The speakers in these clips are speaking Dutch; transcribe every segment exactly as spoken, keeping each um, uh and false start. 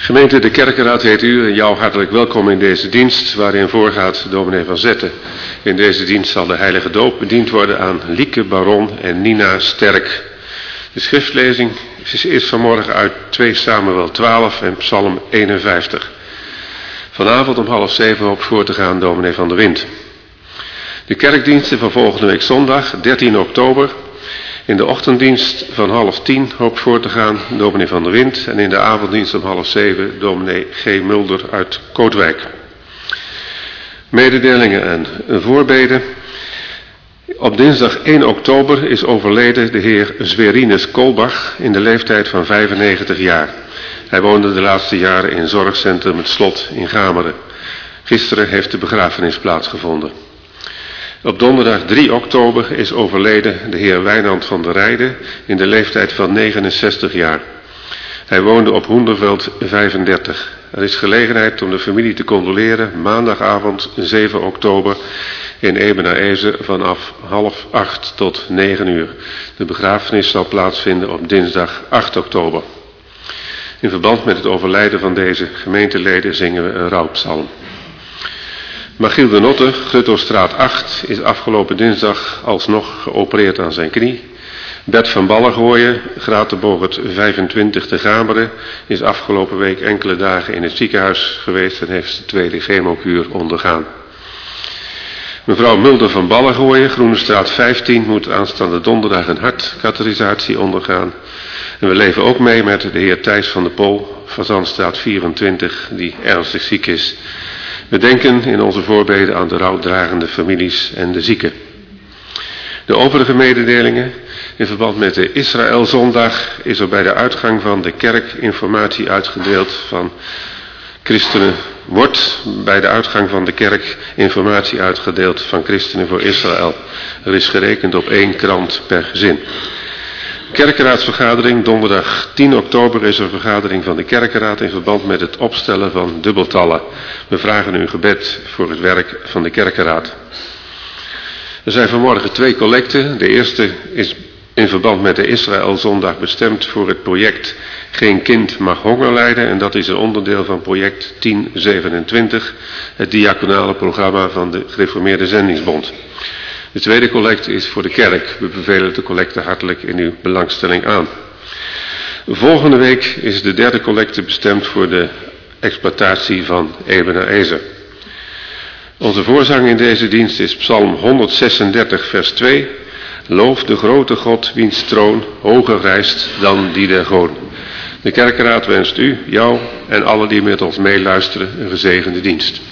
Gemeente de Kerkenraad heet u en jou hartelijk welkom in deze dienst waarin voorgaat dominee Van Zetten. In deze dienst zal de heilige doop bediend worden aan Lieke Baron en Nina Sterk. De schriftlezing is vanmorgen uit twee Samuel twaalf en Psalm eenenvijftig. Vanavond om half zeven hoopt voor te gaan dominee Van der Wind. De kerkdiensten van volgende week zondag, dertien oktober. In de ochtenddienst van half tien hoopt voor te gaan dominee Van der Wind en in de avonddienst om half zeven dominee G. Mulder uit Kootwijk. Mededelingen en voorbeden. Op dinsdag één oktober is overleden de heer Zwerinus Kolbach in de leeftijd van vijfennegentig jaar. Hij woonde de laatste jaren in zorgcentrum Het Slot in Gameren. Gisteren heeft de begrafenis plaatsgevonden. Op donderdag drie oktober is overleden de heer Wijnand van der Rijden in de leeftijd van negenenzestig jaar. Hij woonde op Hoenderveld vijfendertig. Er is gelegenheid om de familie te condoleren maandagavond zeven oktober in Ebenaeze vanaf half acht tot negen uur. De begrafenis zal plaatsvinden op dinsdag acht oktober. In verband met het overlijden van deze gemeenteleden zingen we een rouwpsalm. Magiel de Notte, Guttostraat acht, is afgelopen dinsdag alsnog geopereerd aan zijn knie. Bert van Ballengooien, Gratenborgert vijfentwintig te Gameren, is afgelopen week enkele dagen in het ziekenhuis geweest en heeft de tweede chemokuur ondergaan. Mevrouw Mulder van Ballengooien, Groenestraat vijftien, moet aanstaande donderdag een hartkatheterisatie ondergaan. En we leven ook mee met de heer Thijs van der Pol, Fazanstraat vierentwintig, die ernstig ziek is. We denken in onze voorbeden aan de rouwdragende families en de zieken. De overige mededelingen. In verband met de Israëlzondag is er bij de uitgang van de kerk informatie uitgedeeld van christenen. Wordt bij de uitgang van de kerk informatie uitgedeeld van Christenen voor Israël. Er is gerekend op één krant per gezin. Kerkenraadsvergadering, donderdag tien oktober is er een vergadering van de Kerkenraad in verband met het opstellen van dubbeltallen. We vragen u gebed voor het werk van de Kerkenraad. Er zijn vanmorgen twee collecten. De eerste is in verband met de Israëlzondag bestemd voor het project Geen kind mag honger lijden. En dat is een onderdeel van project tien zevenentwintig, het diaconale programma van de Gereformeerde Zendingsbond. De tweede collecte is voor de kerk. We bevelen de collecte hartelijk in uw belangstelling aan. Volgende week is de derde collecte bestemd voor de exploitatie van Ebenaeze. Onze voorzang in deze dienst is Psalm honderdzesendertig vers twee. Loof de grote God, wiens troon hoger rijst dan die der goden. De Kerkenraad wenst u, jou en alle die met ons meeluisteren een gezegende dienst.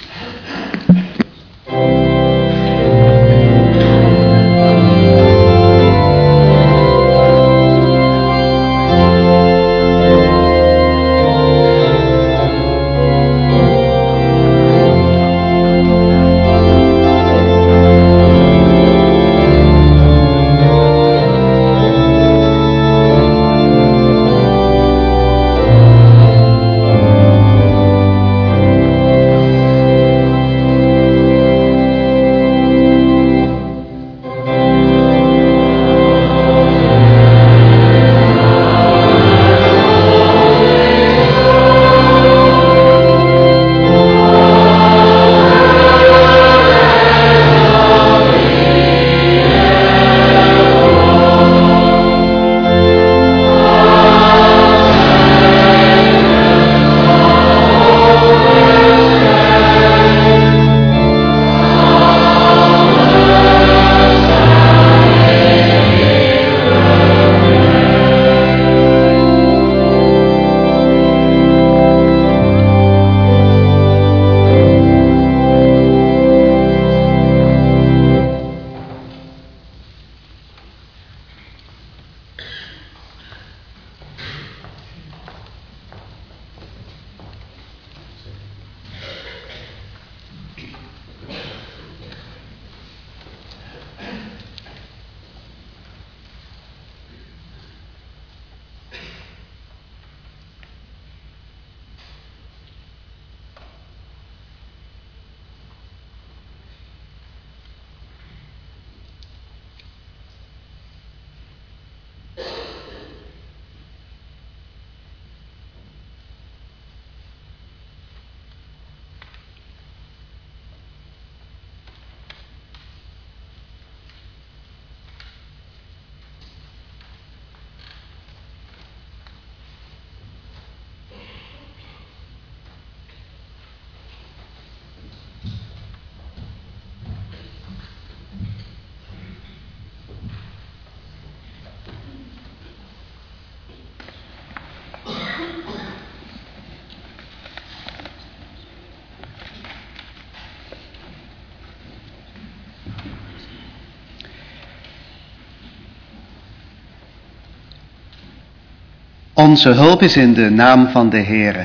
Onze hulp is in de naam van de Heere,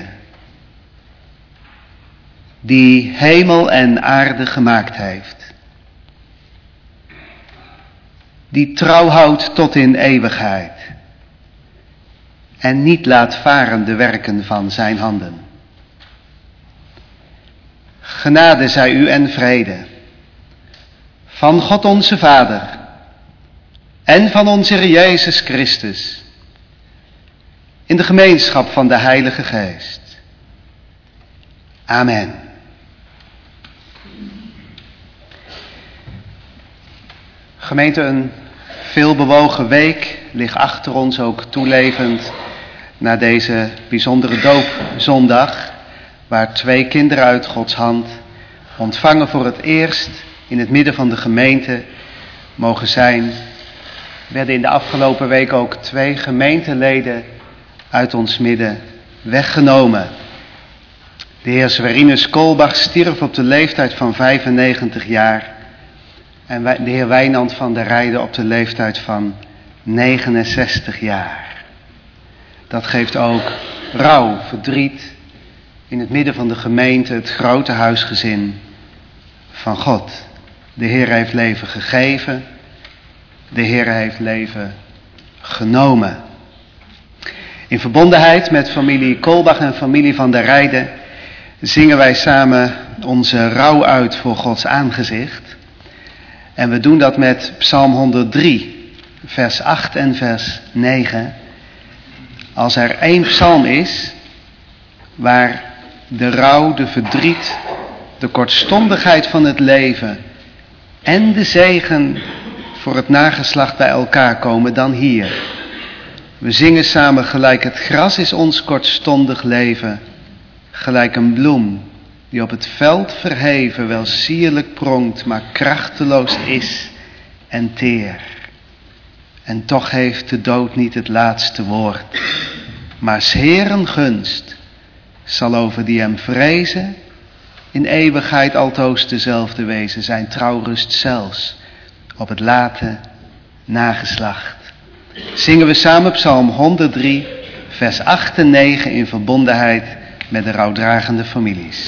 die hemel en aarde gemaakt heeft, die trouw houdt tot in eeuwigheid en niet laat varen de werken van zijn handen. Genade zij u en vrede van God onze Vader en van onze Heer Jezus Christus, in de gemeenschap van de Heilige Geest. Amen. Gemeente, een veelbewogen week ligt achter ons, ook toelevend na deze bijzondere doopzondag, waar twee kinderen uit Gods hand, ontvangen voor het eerst in het midden van de gemeente, mogen zijn. Werden in de afgelopen week ook twee gemeenteleden uit ons midden weggenomen. De heer Zwerinus Kolbach stierf op de leeftijd van vijfennegentig jaar en de heer Wijnand van der Rijden op de leeftijd van negenenzestig jaar. Dat geeft ook rouw, verdriet in het midden van de gemeente, het grote huisgezin van God. De Heer heeft leven gegeven, de Heer heeft leven genomen. In verbondenheid met familie Kolbach en familie van der Rijden zingen wij samen onze rouw uit voor Gods aangezicht. En we doen dat met Psalm honderddrie, vers acht en vers negen. Als er één psalm is waar de rouw, de verdriet, de kortstondigheid van het leven en de zegen voor het nageslacht bij elkaar komen, dan hier. We zingen samen: gelijk het gras is ons kortstondig leven, gelijk een bloem die op het veld verheven wel sierlijk pronkt, maar krachteloos is en teer. En toch heeft de dood niet het laatste woord, maar 's Heeren gunst zal over die hem vrezen in eeuwigheid altoos dezelfde wezen, zijn trouwrust zelfs op het late nageslacht. Zingen we samen Psalm honderddrie, vers acht en negen in verbondenheid met de rouwdragende families.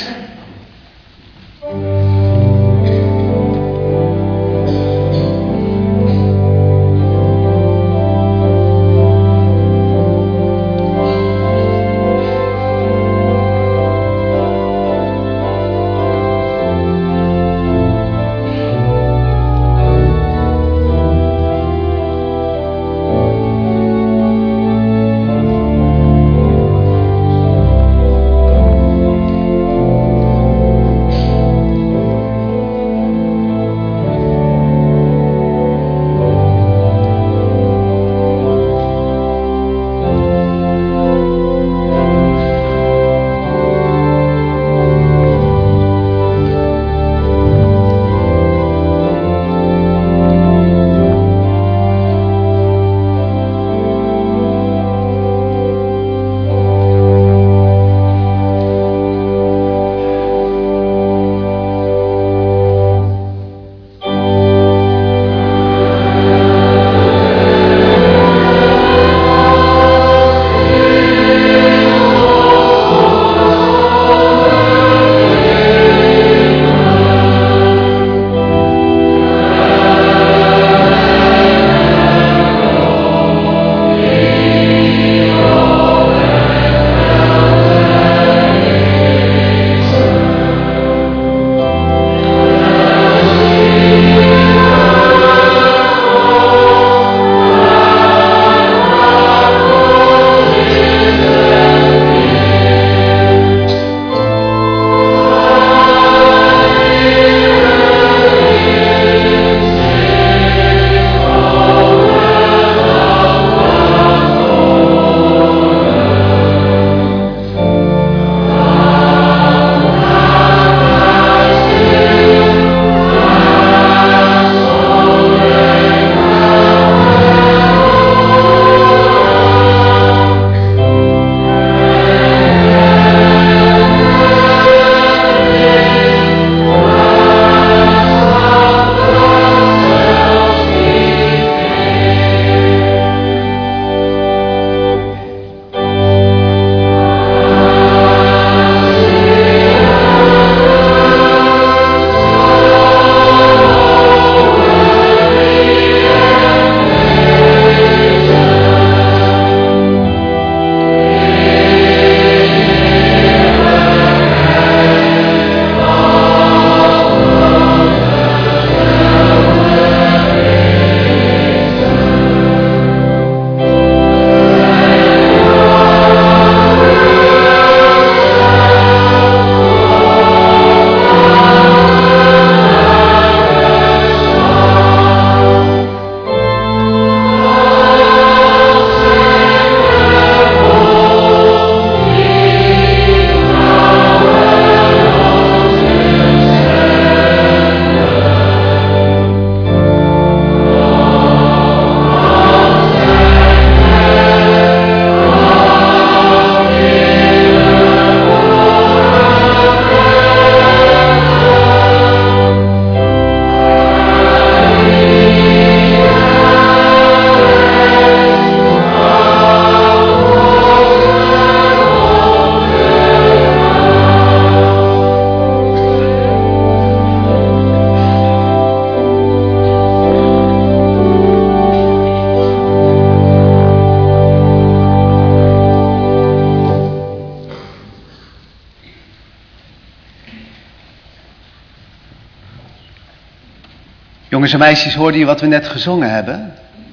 Jongens en meisjes, hoorden je wat we net gezongen hebben?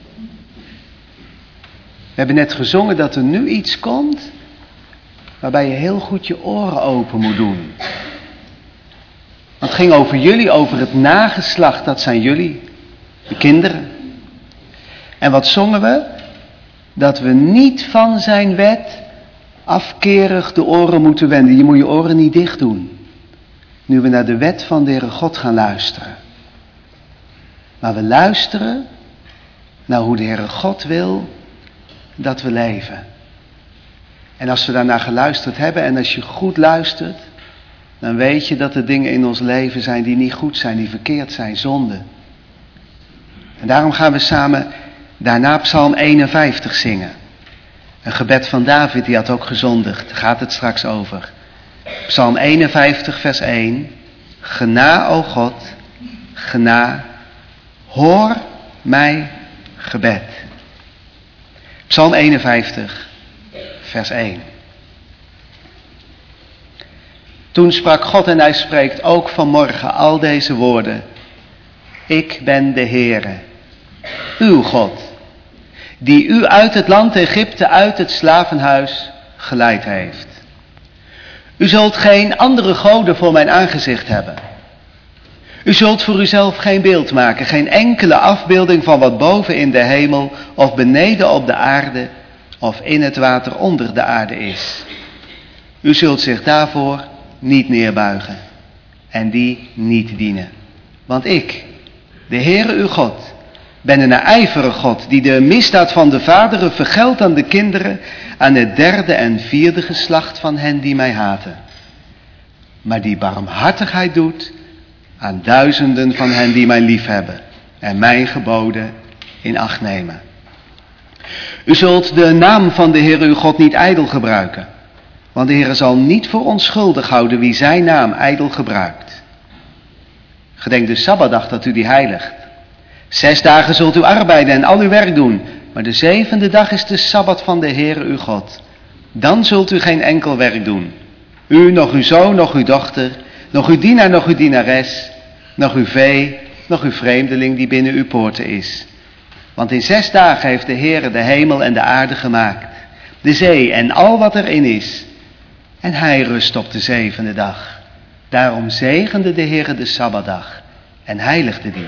We hebben net gezongen dat er nu iets komt waarbij je heel goed je oren open moet doen. Want het ging over jullie, over het nageslacht, dat zijn jullie, de kinderen. En wat zongen we? Dat we niet van zijn wet afkerig de oren moeten wenden. Je moet je oren niet dicht doen. Nu we naar de wet van de Heere God gaan luisteren. Maar we luisteren naar hoe de Heere God wil dat we leven. En als we daarnaar geluisterd hebben en als je goed luistert, dan weet je dat er dingen in ons leven zijn die niet goed zijn, die verkeerd zijn, zonde. En daarom gaan we samen daarna Psalm eenenvijftig zingen. Een gebed van David, die had ook gezondigd. Daar gaat het straks over. Psalm eenenvijftig vers één. Gena, o God, gena, hoor mij gebed. Psalm eenenvijftig vers één. Toen sprak God en hij spreekt ook vanmorgen al deze woorden. Ik ben de Heere, uw God, die u uit het land Egypte, uit het slavenhuis geleid heeft. U zult geen andere goden voor mijn aangezicht hebben. U zult voor uzelf geen beeld maken, geen enkele afbeelding van wat boven in de hemel of beneden op de aarde of in het water onder de aarde is. U zult zich daarvoor niet neerbuigen en die niet dienen. Want ik, de Heere uw God, ben een ijverige God die de misdaad van de vaderen vergeldt aan de kinderen, aan het derde en vierde geslacht van hen die mij haten. Maar die barmhartigheid doet aan duizenden van hen die mij liefhebben en mijn geboden in acht nemen. U zult de naam van de Heere uw God niet ijdel gebruiken, want de Heere zal niet voor onschuldig houden wie zijn naam ijdel gebruikt. Gedenk de Sabbatdag dat u die heiligt. Zes dagen zult u arbeiden en al uw werk doen, maar de zevende dag is de Sabbat van de Heere uw God. Dan zult u geen enkel werk doen. U, nog uw zoon, nog uw dochter, nog uw dienaar, nog uw dienares, nog uw vee, nog uw vreemdeling die binnen uw poorten is. Want in zes dagen heeft de Heere de hemel en de aarde gemaakt, de zee en al wat erin is. En hij rust op de zevende dag. Daarom zegende de Heere de Sabbatdag en heiligde die.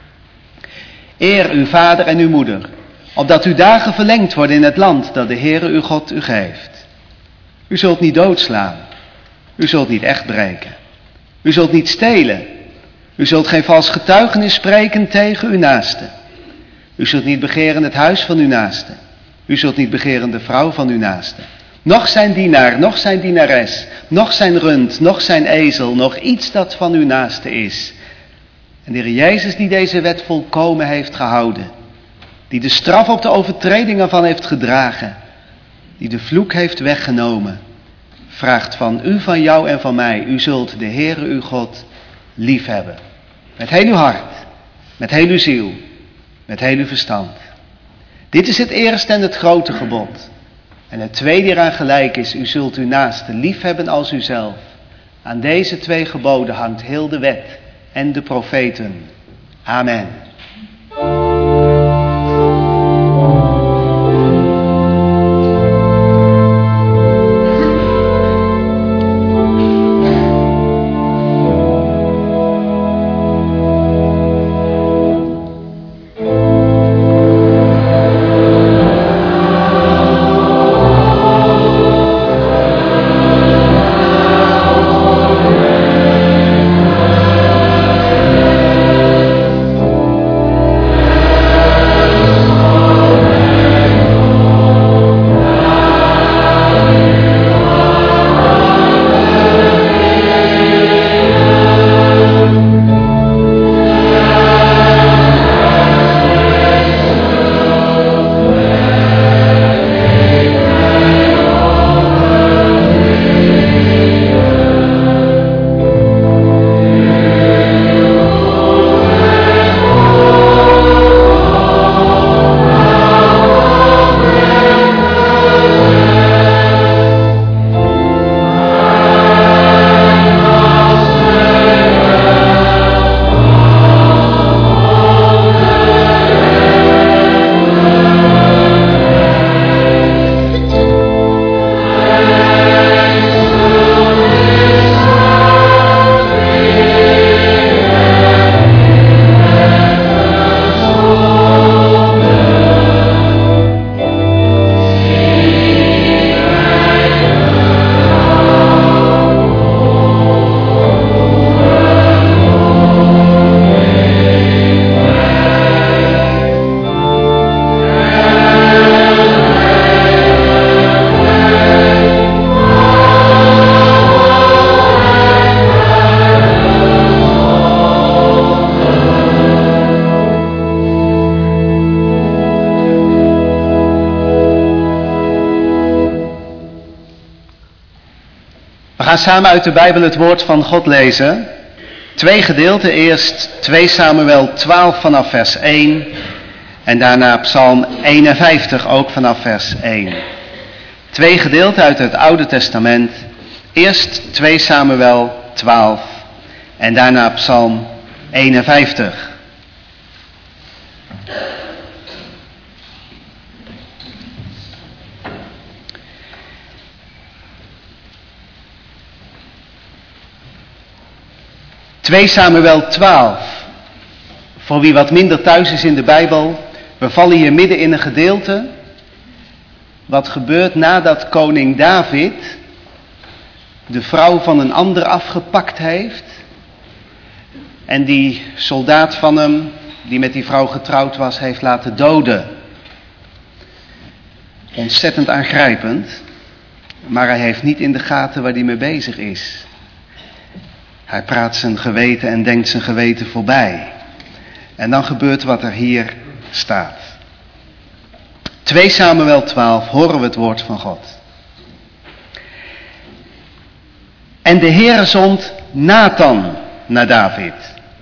Eer uw vader en uw moeder, opdat uw dagen verlengd worden in het land dat de Heere uw God u geeft. U zult niet doodslaan. U zult niet echt breken. U zult niet stelen. U zult geen vals getuigenis spreken tegen uw naaste. U zult niet begeren het huis van uw naaste. U zult niet begeren de vrouw van uw naaste. Nog zijn dienaar, nog zijn dienares, nog zijn rund, nog zijn ezel, nog iets dat van uw naaste is. En de Heer Jezus die deze wet volkomen heeft gehouden, die de straf op de overtredingen van heeft gedragen, die de vloek heeft weggenomen, vraagt van u, van jou en van mij, u zult de Heere uw God liefhebben. Met heel uw hart, met heel uw ziel, met heel uw verstand. Dit is het eerste en het grote gebod. En het tweede eraan gelijk is, u zult uw naaste liefhebben als uzelf. Aan deze twee geboden hangt heel de wet en de profeten. Amen. gaan samen uit de Bijbel het woord van God lezen. Twee gedeelten, eerst twee Samuel twaalf vanaf vers één en daarna Psalm eenenvijftig ook vanaf vers één. Twee gedeelten uit het Oude Testament, eerst twee Samuel twaalf en daarna Psalm eenenvijftig. twee Samuel twaalf. Voor wie wat minder thuis is in de Bijbel, we vallen hier midden in een gedeelte wat gebeurt nadat koning David de vrouw van een ander afgepakt heeft en die soldaat van hem, die met die vrouw getrouwd was, heeft laten doden. Ontzettend aangrijpend, maar hij heeft niet in de gaten waar hij mee bezig is. Hij praat zijn geweten en denkt zijn geweten voorbij. En dan gebeurt wat er hier staat. twee Samuel twaalf, horen we het woord van God. En de Heere zond Nathan naar David.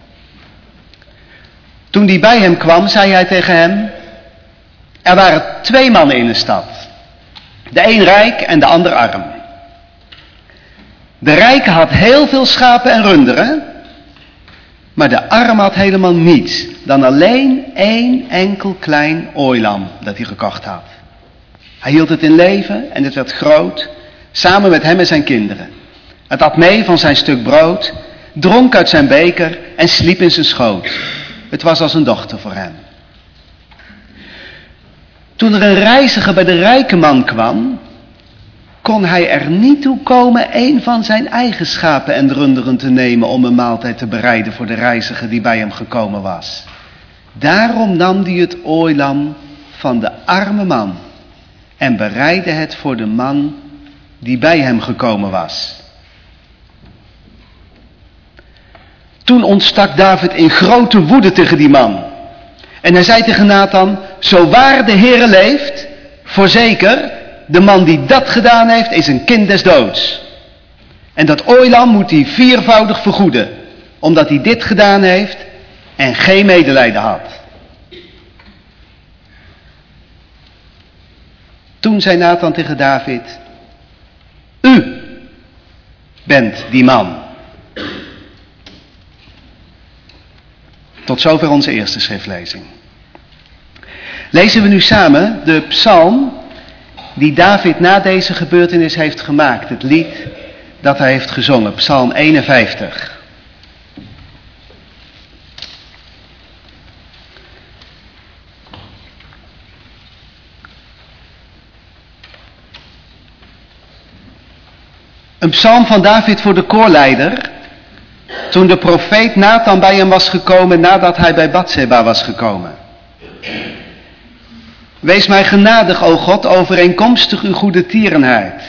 Toen die bij hem kwam, zei hij tegen hem: er waren twee mannen in de stad. De een rijk en de ander arm. De rijke had heel veel schapen en runderen, maar de arm had helemaal niets dan alleen één enkel klein ooilam dat hij gekocht had. Hij hield het in leven en het werd groot, samen met hem en zijn kinderen. Het at mee van zijn stuk brood, dronk uit zijn beker en sliep in zijn schoot. Het was als een dochter voor hem. Toen er een reiziger bij de rijke man kwam, kon hij er niet toe komen een van zijn eigen schapen en runderen te nemen om een maaltijd te bereiden voor de reiziger die bij hem gekomen was. Daarom nam hij het ooilam van de arme man en bereidde het voor de man die bij hem gekomen was. Toen ontstak David in grote woede tegen die man. En hij zei tegen Nathan: zo waar de Heere leeft, voorzeker, de man die dat gedaan heeft, is een kind des doods. En dat ooilam moet hij viervoudig vergoeden, omdat hij dit gedaan heeft en geen medelijden had. Toen zei Nathan tegen David: u bent die man. Tot zover onze eerste schriftlezing. Lezen we nu samen de psalm die David na deze gebeurtenis heeft gemaakt. Het lied dat hij heeft gezongen, Psalm eenenvijftig. Een psalm van David voor de koorleider, toen de profeet Nathan bij hem was gekomen nadat hij bij Batseba was gekomen. Wees mij genadig, o God, overeenkomstig uw goede tierenheid.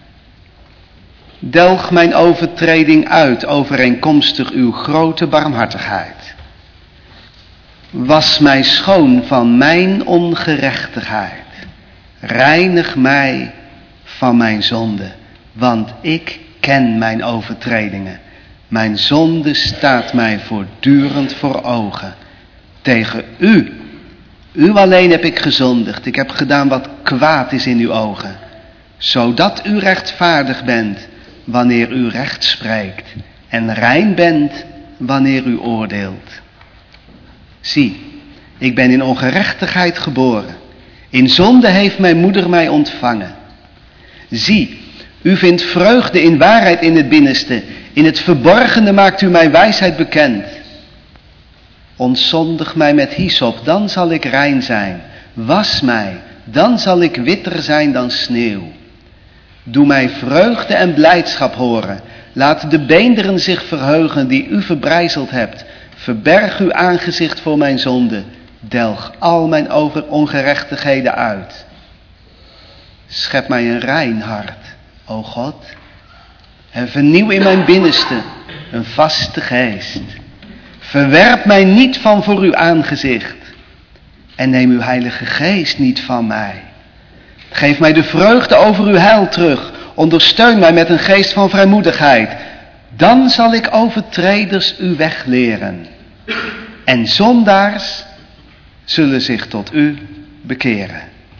Delg mijn overtreding uit, overeenkomstig uw grote barmhartigheid. Was mij schoon van mijn ongerechtigheid. Reinig mij van mijn zonde, want ik ken mijn overtredingen. Mijn zonde staat mij voortdurend voor ogen. Tegen u, u alleen heb ik gezondigd. Ik heb gedaan wat kwaad is in uw ogen. Zodat u rechtvaardig bent wanneer u recht spreekt. En rein bent wanneer u oordeelt. Zie, ik ben in ongerechtigheid geboren. In zonde heeft mijn moeder mij ontvangen. Zie, u vindt vreugde in waarheid in het binnenste. In het verborgene maakt u mij wijsheid bekend. Ontzondig mij met hyssop, dan zal ik rein zijn. Was mij, dan zal ik witter zijn dan sneeuw. Doe mij vreugde en blijdschap horen. Laat de beenderen zich verheugen die u verbrijzeld hebt. Verberg uw aangezicht voor mijn zonde. Delg al mijn over ongerechtigheden uit. Schep mij een rein hart, o God. En vernieuw in mijn binnenste een vaste geest. Verwerp mij niet van voor uw aangezicht. En neem uw heilige geest niet van mij. Geef mij de vreugde over uw heil terug. ondersteun mij met een geest van vrijmoedigheid. Dan zal ik overtreders uw weg leren. En zondaars zullen zich tot u bekeren.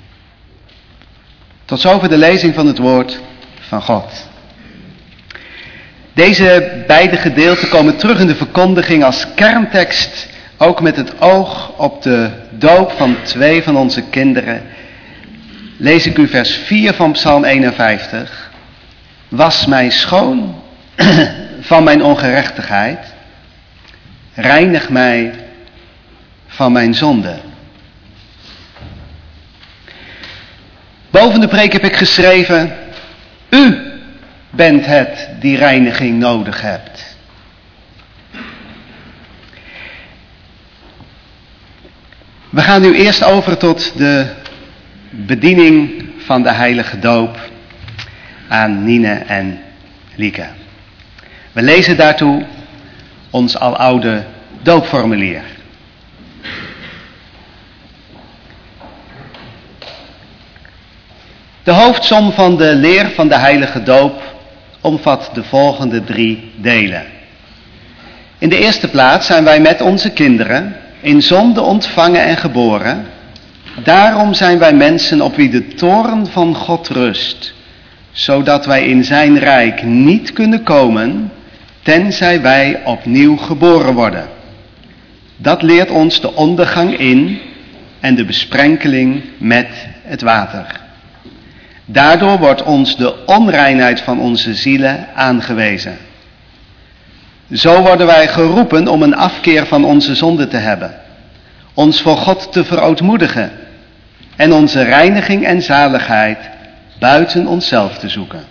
Tot zover de lezing van het woord van God. Deze beide gedeelten komen terug in de verkondiging als kerntekst, ook met het oog op de doop van twee van onze kinderen. Lees ik u vers vier van Psalm eenenvijftig. Was mij schoon van mijn ongerechtigheid, reinig mij van mijn zonde. Boven de preek heb ik geschreven, u bent het die reiniging nodig hebt. We gaan nu eerst over tot de bediening van de heilige doop aan Nine en Lieke. We lezen daartoe ons aloude doopformulier. De hoofdsom van de leer van de heilige doop omvat de volgende drie delen. In de eerste plaats zijn wij met onze kinderen in zonde ontvangen en geboren. Daarom zijn wij mensen op wie de toorn van God rust, zodat wij in zijn rijk niet kunnen komen, tenzij wij opnieuw geboren worden. Dat leert ons de ondergang in en de besprenkeling met het water. Daardoor wordt ons de onreinheid van onze zielen aangewezen. Zo worden wij geroepen om een afkeer van onze zonde te hebben, ons voor God te verootmoedigen en onze reiniging en zaligheid buiten onszelf te zoeken.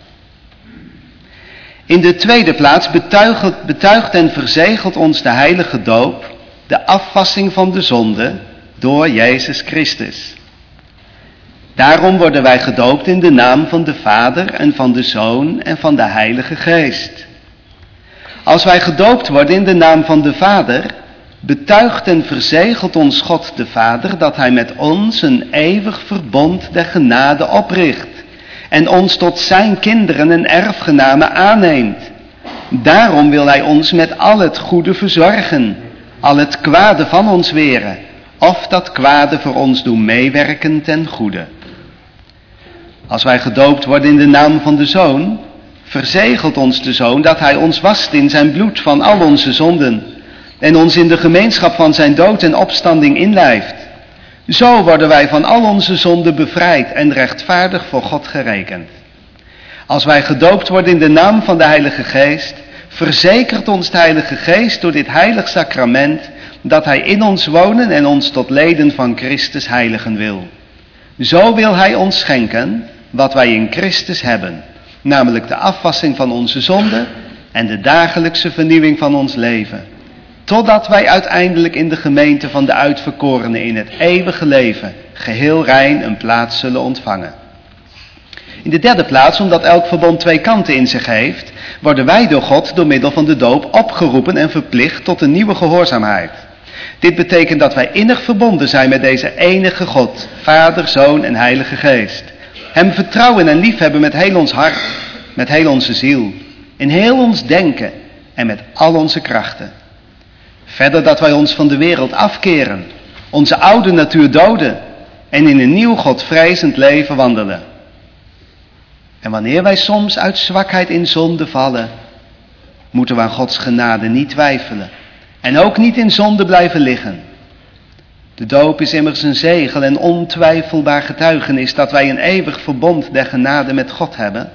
In de tweede plaats betuigt, betuigt en verzegelt ons de heilige doop de afwassing van de zonde door Jezus Christus. Daarom worden wij gedoopt in de naam van de Vader en van de Zoon en van de Heilige Geest. Als wij gedoopt worden in de naam van de Vader, betuigt en verzegelt ons God de Vader dat hij met ons een eeuwig verbond der genade opricht en ons tot zijn kinderen en erfgenamen aanneemt. Daarom wil hij ons met al het goede verzorgen, al het kwade van ons weren, of dat kwade voor ons doen meewerken ten goede. Als wij gedoopt worden in de naam van de Zoon, verzegelt ons de Zoon dat hij ons wast in zijn bloed van al onze zonden en ons in de gemeenschap van zijn dood en opstanding inlijft. Zo worden wij van al onze zonden bevrijd en rechtvaardig voor God gerekend. Als wij gedoopt worden in de naam van de Heilige Geest, verzekert ons de Heilige Geest door dit heilig sacrament dat hij in ons wonen en ons tot leden van Christus heiligen wil. Zo wil hij ons schenken wat wij in Christus hebben, namelijk de afwassing van onze zonden en de dagelijkse vernieuwing van ons leven, totdat wij uiteindelijk in de gemeente van de uitverkorenen in het eeuwige leven geheel rein een plaats zullen ontvangen. In de derde plaats, omdat elk verbond twee kanten in zich heeft, worden wij door God door middel van de doop opgeroepen en verplicht tot een nieuwe gehoorzaamheid. Dit betekent dat wij innig verbonden zijn met deze enige God, Vader, Zoon en Heilige Geest. Hem vertrouwen en liefhebben met heel ons hart, met heel onze ziel, in heel ons denken en met al onze krachten. Verder dat wij ons van de wereld afkeren, onze oude natuur doden en in een nieuw Godvrezend leven wandelen. En wanneer wij soms uit zwakheid in zonde vallen, moeten we aan Gods genade niet twijfelen en ook niet in zonde blijven liggen. De doop is immers een zegel en ontwijfelbaar getuigenis dat wij een eeuwig verbond der genade met God hebben.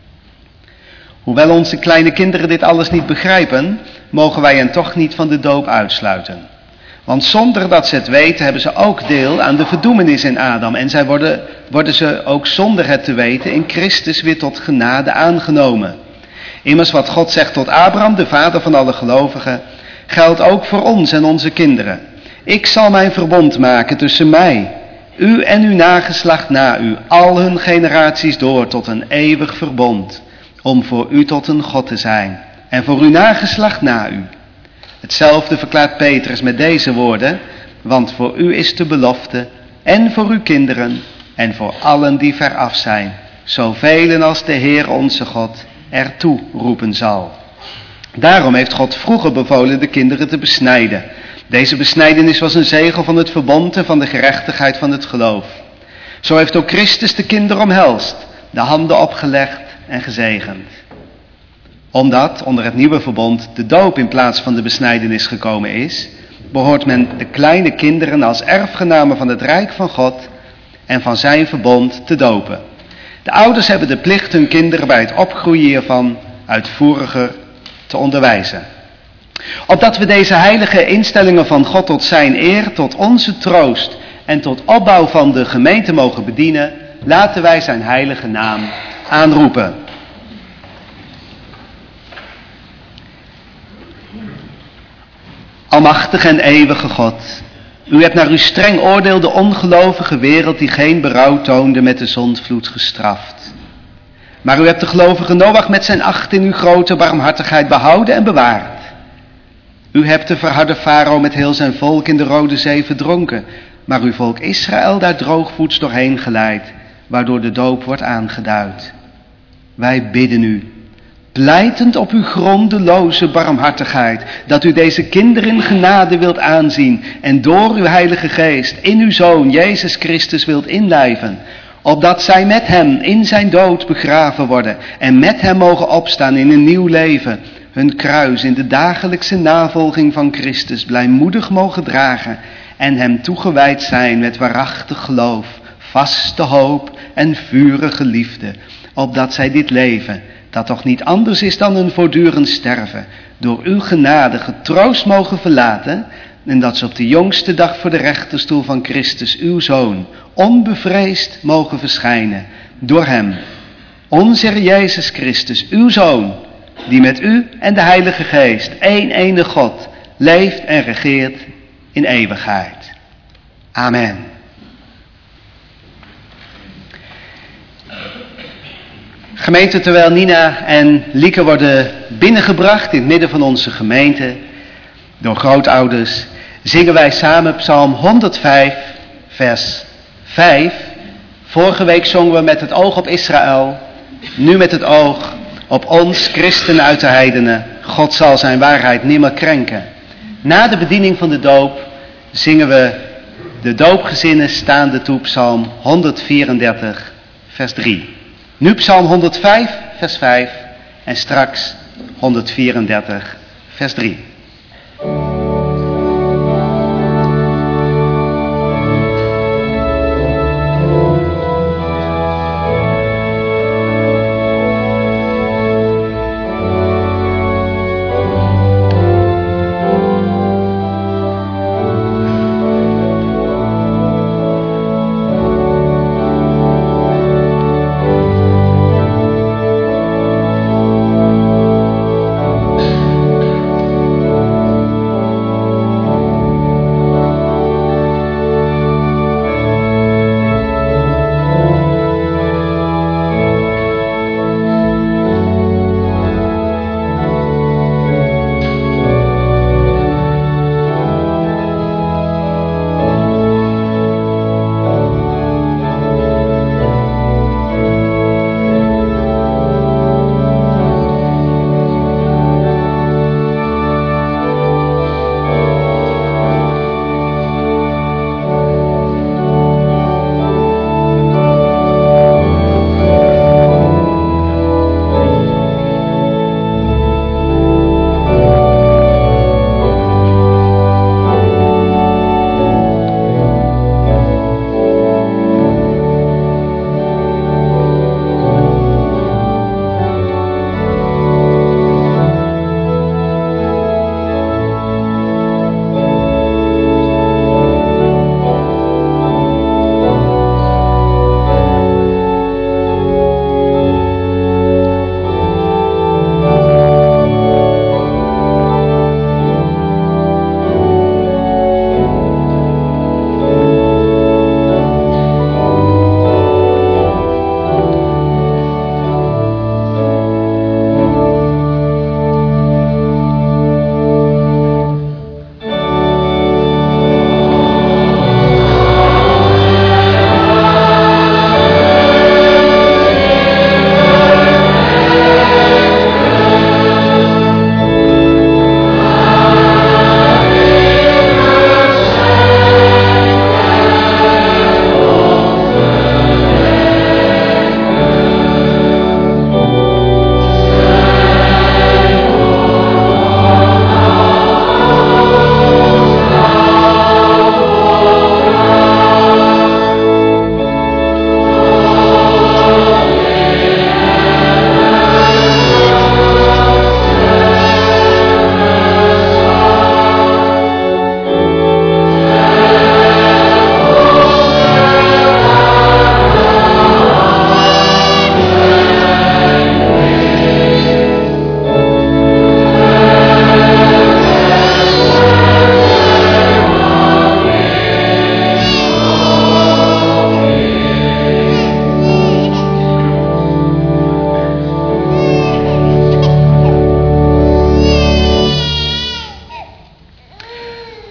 Hoewel onze kleine kinderen dit alles niet begrijpen, mogen wij hen toch niet van de doop uitsluiten. Want zonder dat ze het weten, hebben ze ook deel aan de verdoemenis in Adam. En zij worden, worden ze ook zonder het te weten in Christus weer tot genade aangenomen. Immers wat God zegt tot Abraham, de vader van alle gelovigen, geldt ook voor ons en onze kinderen. Ik zal mijn verbond maken tussen mij, u en uw nageslacht na u, al hun generaties door tot een eeuwig verbond, om voor u tot een God te zijn en voor uw nageslacht na u. Hetzelfde verklaart Petrus met deze woorden, want voor u is de belofte en voor uw kinderen en voor allen die veraf zijn, zoveel als de Heer onze God ertoe roepen zal. Daarom heeft God vroeger bevolen de kinderen te besnijden. Deze besnijdenis was een zegel van het verbond en van de gerechtigheid van het geloof. Zo heeft ook Christus de kinderen omhelst, de handen opgelegd en gezegend. Omdat onder het nieuwe verbond de doop in plaats van de besnijdenis gekomen is, behoort men de kleine kinderen als erfgenamen van het rijk van God en van zijn verbond te dopen. De ouders hebben de plicht hun kinderen bij het opgroeien hiervan uitvoeriger te onderwijzen. Opdat we deze heilige instellingen van God tot zijn eer, tot onze troost en tot opbouw van de gemeente mogen bedienen, laten wij zijn heilige naam aanroepen. Almachtige en eeuwige God, u hebt naar uw streng oordeel de ongelovige wereld die geen berouw toonde met de zondvloed gestraft. Maar u hebt de gelovige Noach met zijn acht in uw grote barmhartigheid behouden en bewaard. U hebt de verharde farao met heel zijn volk in de Rode Zee verdronken, maar uw volk Israël daar droogvoets doorheen geleid, waardoor de doop wordt aangeduid. Wij bidden u, pleitend op uw grondeloze barmhartigheid, dat u deze kinderen in genade wilt aanzien en door uw Heilige Geest in uw Zoon Jezus Christus wilt inlijven, opdat zij met hem in zijn dood begraven worden en met hem mogen opstaan in een nieuw leven, hun kruis in de dagelijkse navolging van Christus blijmoedig mogen dragen en hem toegewijd zijn met waarachtig geloof, vaste hoop en vurige liefde, opdat zij dit leven, dat toch niet anders is dan een voortdurend sterven, door uw genade getroost mogen verlaten, en dat ze op de jongste dag voor de rechterstoel van Christus, uw Zoon, onbevreesd mogen verschijnen, door hem, onze Heer Jezus Christus, uw Zoon, die met u en de Heilige Geest, één enige God, leeft en regeert in eeuwigheid. Amen. Gemeente, terwijl Nina en Lieke worden binnengebracht in het midden van onze gemeente door grootouders, zingen wij samen Psalm honderdvijf, vers vijf. Vorige week zongen we met het oog op Israël, nu met het oog op ons, christenen uit de heidenen. God zal zijn waarheid nimmer krenken. Na de bediening van de doop zingen we de doopgezinnen staande toe Psalm honderdvierendertig, vers drie. Nu Psalm honderdvijf, vers vijf en straks honderdvierendertig, vers drie.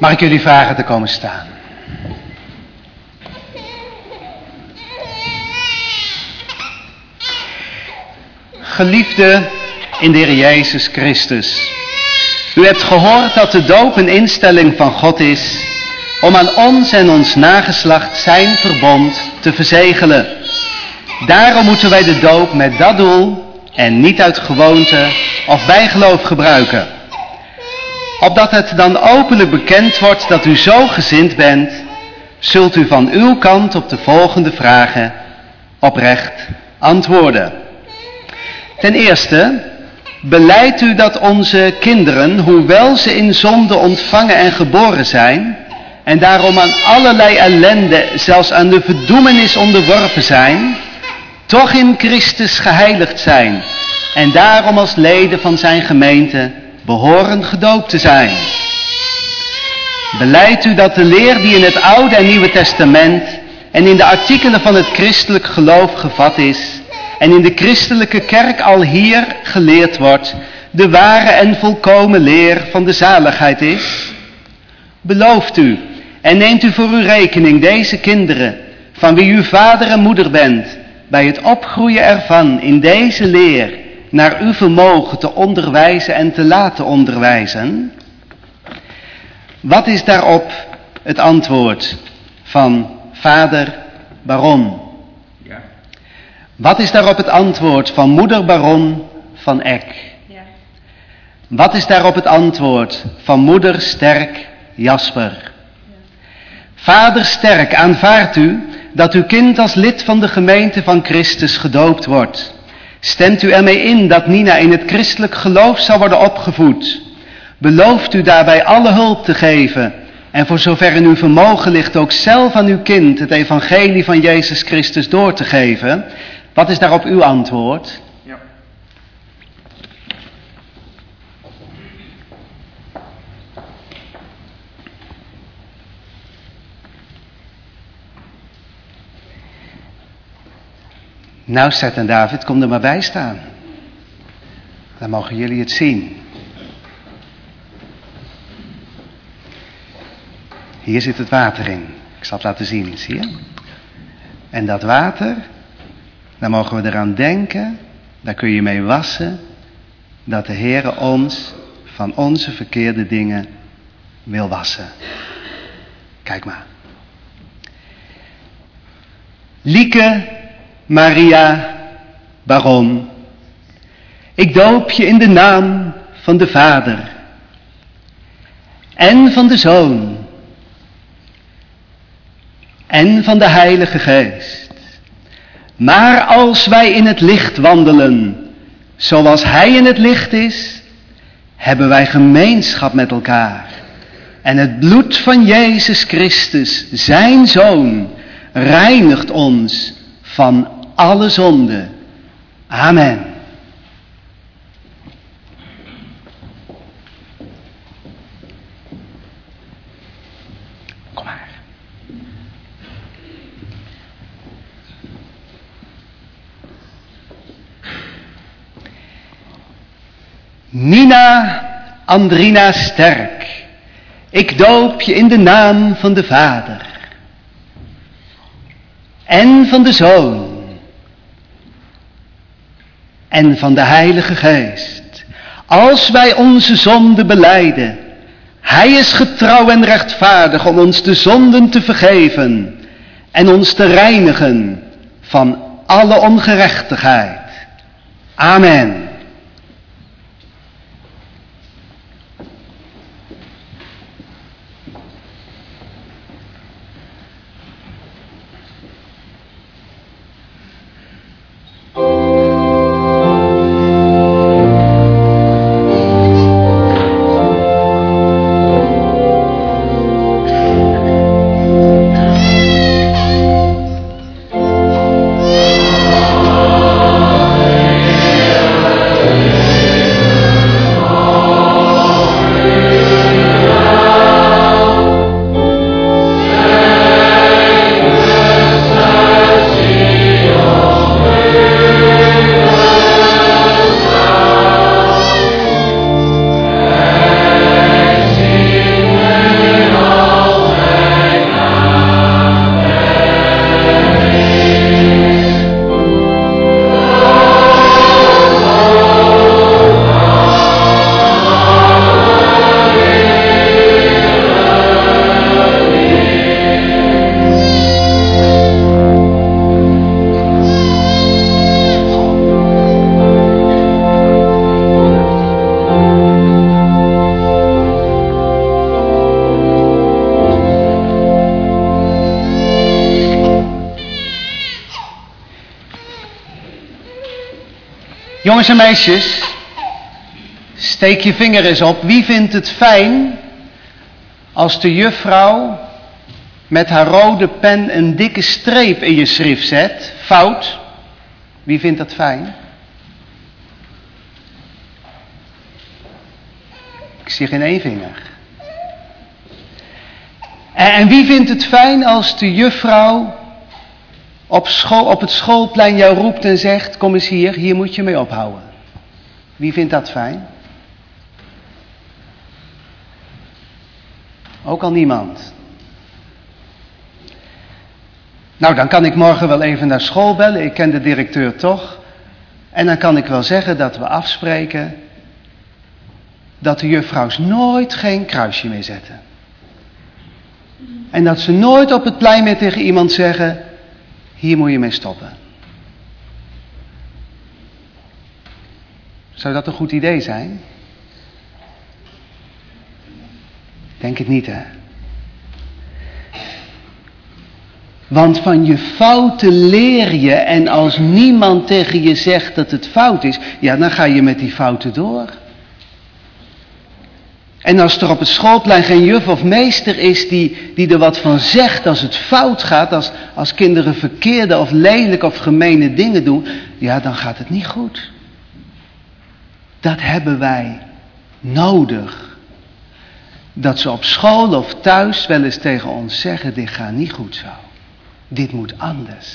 Mag ik jullie vragen te komen staan? Geliefde in de Heer Jezus Christus, u hebt gehoord dat de doop een instelling van God is om aan ons en ons nageslacht zijn verbond te verzegelen. Daarom moeten wij de doop met dat doel en niet uit gewoonte of bijgeloof gebruiken. Opdat het dan openlijk bekend wordt dat u zo gezind bent, zult u van uw kant op de volgende vragen oprecht antwoorden. Ten eerste, belijdt u dat onze kinderen, hoewel ze in zonde ontvangen en geboren zijn, en daarom aan allerlei ellende, zelfs aan de verdoemenis onderworpen zijn, toch in Christus geheiligd zijn en daarom als leden van zijn gemeente behoren gedoopt te zijn? Belijdt u dat de leer die in het Oude en Nieuwe Testament en in de artikelen van het christelijk geloof gevat is en in de christelijke kerk al hier geleerd wordt, de ware en volkomen leer van de zaligheid is? Belooft u en neemt u voor uw rekening deze kinderen, van wie u vader en moeder bent, bij het opgroeien ervan in deze leer naar uw vermogen te onderwijzen en te laten onderwijzen? Wat is daarop het antwoord van vader Baron? Ja. Wat is daarop het antwoord van moeder Baron van Eck? Ja. Wat is daarop het antwoord van moeder Sterk Jasper? Ja. Vader Sterk, aanvaardt u dat uw kind als lid van de gemeente van Christus gedoopt wordt? Stemt u ermee in dat Nina in het christelijk geloof zal worden opgevoed? Belooft u daarbij alle hulp te geven en voor zover in uw vermogen ligt ook zelf aan uw kind het evangelie van Jezus Christus door te geven? Wat is daarop uw antwoord? Ja. Nou, Seth en David, kom er maar bij staan. Dan mogen jullie het zien. Hier zit het water in. Ik zal het laten zien, zie je? En dat water, daar mogen we eraan denken, daar kun je mee wassen, dat de Heere ons van onze verkeerde dingen wil wassen. Kijk maar. Lieke Maria Baron, ik doop je in de naam van de Vader en van de Zoon en van de Heilige Geest. Maar als wij in het licht wandelen, zoals Hij in het licht is, hebben wij gemeenschap met elkaar. En het bloed van Jezus Christus, zijn Zoon, reinigt ons van alle zonde. Amen. Kom maar. Nina Andrina Sterk, ik doop je in de naam van de Vader en van de Zoon en van de Heilige Geest. Als wij onze zonden belijden, Hij is getrouw en rechtvaardig om ons de zonden te vergeven en ons te reinigen van alle ongerechtigheid. Amen. Jongens en meisjes, steek je vinger eens op. Wie vindt het fijn als de juffrouw met haar rode pen een dikke streep in je schrift zet? Fout. Wie vindt dat fijn? Ik zie geen één vinger. En wie vindt het fijn als de juffrouw op, school, op het schoolplein jou roept en zegt: kom eens hier, hier moet je mee ophouden. Wie vindt dat fijn? Ook al niemand. Nou, dan kan ik morgen wel even naar school bellen. Ik ken de directeur toch. En dan kan ik wel zeggen dat we afspreken dat de juffrouws nooit geen kruisje meer zetten. En dat ze nooit op het plein meer tegen iemand zeggen: hier moet je mee stoppen. Zou dat een goed idee zijn? Denk het niet, hè? Want van je fouten leer je, en als niemand tegen je zegt dat het fout is, ja, dan ga je met die fouten door. En als er op het schoolplein geen juf of meester is die, die er wat van zegt als het fout gaat, als, als kinderen verkeerde of lelijke of gemene dingen doen, ja, dan gaat het niet goed. Dat hebben wij nodig. Dat ze op school of thuis wel eens tegen ons zeggen: dit gaat niet goed zo. Dit moet anders.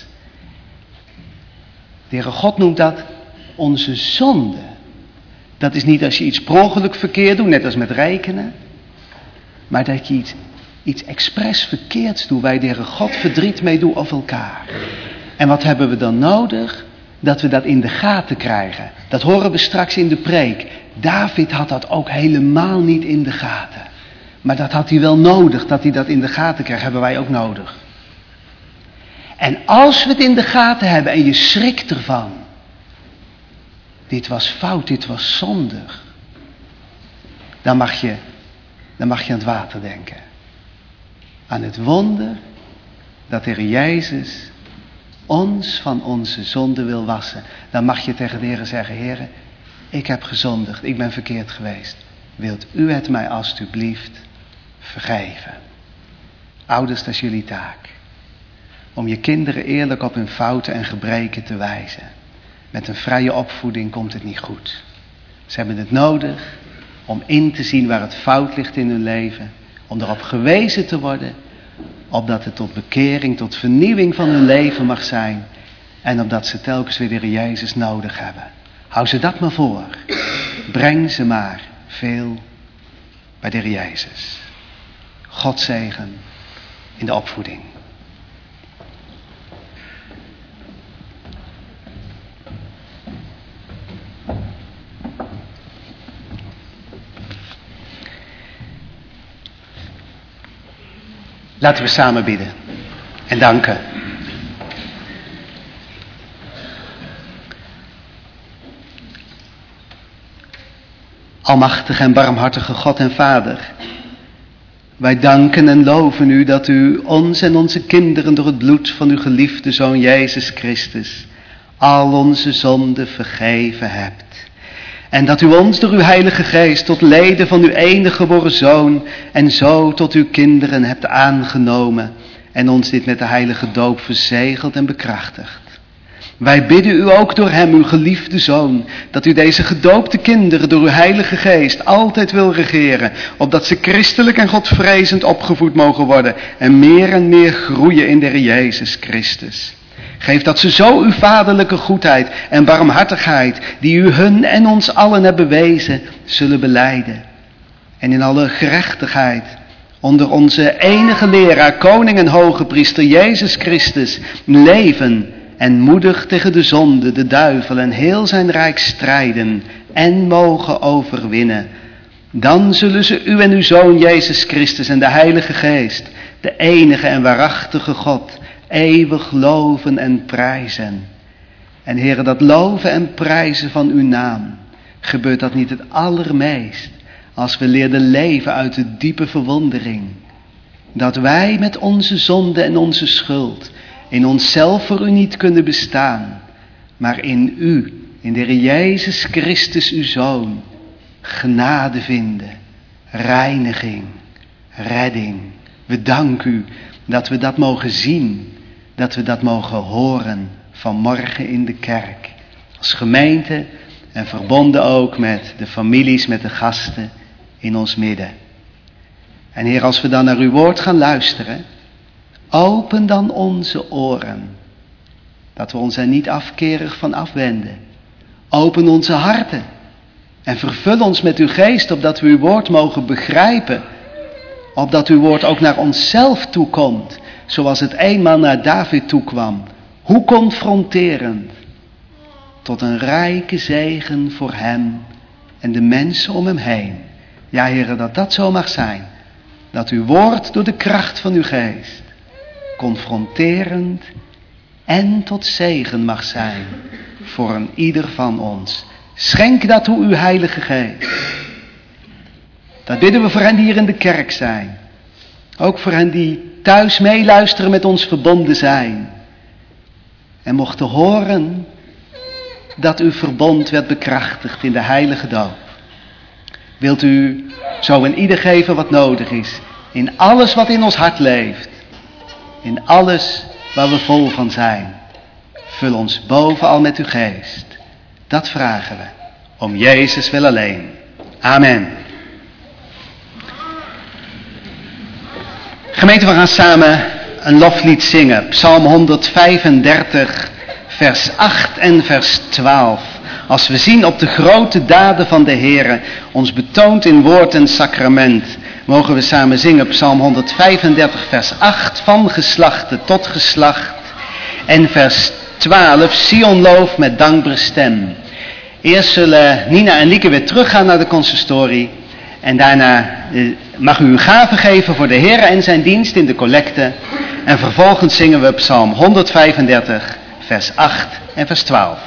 De Heere God noemt dat onze zonde. Dat is niet als je iets per ongeluk verkeerd doet, net als met rekenen. Maar dat je iets, iets expres verkeerds doet, waar je de Heere God verdriet mee doet of elkaar. En wat hebben we dan nodig? Dat we dat in de gaten krijgen. Dat horen we straks in de preek. David had dat ook helemaal niet in de gaten. Maar dat had hij wel nodig, dat hij dat in de gaten krijgt, hebben wij ook nodig. En als we het in de gaten hebben en je schrikt ervan: dit was fout, dit was zondig. Dan mag je, dan mag je aan het water denken. Aan het wonder dat de Heer Jezus ons van onze zonde wil wassen. Dan mag je tegen de Heer zeggen: Heer, ik heb gezondigd, ik ben verkeerd geweest. Wilt u het mij alstublieft vergeven? Ouders, dat is jullie taak. Om je kinderen eerlijk op hun fouten en gebreken te wijzen. Met een vrije opvoeding komt het niet goed. Ze hebben het nodig om in te zien waar het fout ligt in hun leven. Om erop gewezen te worden. Opdat het tot bekering, tot vernieuwing van hun leven mag zijn. En opdat ze telkens weer de Heer Jezus nodig hebben. Hou ze dat maar voor. Breng ze maar veel bij de Heer Jezus. God zegen in de opvoeding. Laten we samen bidden en danken. Almachtige en barmhartige God en Vader, wij danken en loven u dat u ons en onze kinderen door het bloed van uw geliefde Zoon Jezus Christus al onze zonden vergeven hebt. En dat u ons door uw Heilige Geest tot leden van uw enige geboren Zoon en zo tot uw kinderen hebt aangenomen en ons dit met de heilige doop verzegeld en bekrachtigd. Wij bidden u ook door hem, uw geliefde Zoon, dat u deze gedoopte kinderen door uw Heilige Geest altijd wil regeren, opdat ze christelijk en godvrezend opgevoed mogen worden en meer en meer groeien in de Heer Jezus Christus. Geef dat ze zo uw vaderlijke goedheid en barmhartigheid, die u hun en ons allen hebt bewezen, zullen belijden. En in alle gerechtigheid, onder onze enige leraar, koning en hoge priester Jezus Christus, leven en moedig tegen de zonde, de duivel en heel zijn rijk strijden en mogen overwinnen. Dan zullen ze u en uw Zoon Jezus Christus en de Heilige Geest, de enige en waarachtige God, eeuwig loven en prijzen. En Heere, dat loven en prijzen van uw naam, gebeurt dat niet het allermeest als we leerden leven uit de diepe verwondering. Dat wij met onze zonde en onze schuld in onszelf voor u niet kunnen bestaan, maar in u in de Heer Jezus Christus uw Zoon genade vinden, reiniging, redding. We danken u dat we dat mogen zien, dat we dat mogen horen vanmorgen in de kerk. Als gemeente en verbonden ook met de families, met de gasten in ons midden. En Heer, als we dan naar uw woord gaan luisteren, open dan onze oren, dat we ons er niet afkerig van afwenden. Open onze harten en vervul ons met uw geest, opdat we uw woord mogen begrijpen. Opdat uw woord ook naar onszelf toekomt, zoals het eenmaal naar David toekwam. Hoe confronterend, tot een rijke zegen voor hem en de mensen om hem heen. Ja, Heere, dat dat zo mag zijn. Dat uw woord door de kracht van uw geest confronterend en tot zegen mag zijn voor een ieder van ons. Schenk dat toe uw heilige geest. Dat bidden we voor hen die hier in de kerk zijn. Ook voor hen die thuis meeluisteren, met ons verbonden zijn. En mochten horen dat uw verbond werd bekrachtigd in de heilige doop. Wilt u zo in ieder geven wat nodig is. In alles wat in ons hart leeft. In alles waar we vol van zijn. Vul ons bovenal met uw geest. Dat vragen we. Om Jezus wil alleen. Amen. Gemeente, we gaan samen een loflied zingen. Psalm honderdvijfendertig, vers acht en vers twaalf. Als we zien op de grote daden van de Heere, ons betoond in woord en sacrament, mogen we samen zingen Psalm honderdvijfendertig, vers acht, van geslachte tot geslacht. En vers twaalf, Sion loof met dankbare stem. Eerst zullen Nina en Lieke weer teruggaan naar de consistorie. En daarna eh, mag u uw gave geven voor de Heere en zijn dienst in de collecte. En vervolgens zingen we Psalm honderdvijfendertig, vers acht en vers twaalf.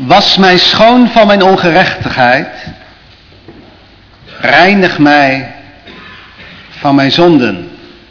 Was mij schoon van mijn ongerechtigheid. Reinig mij van mijn zonden.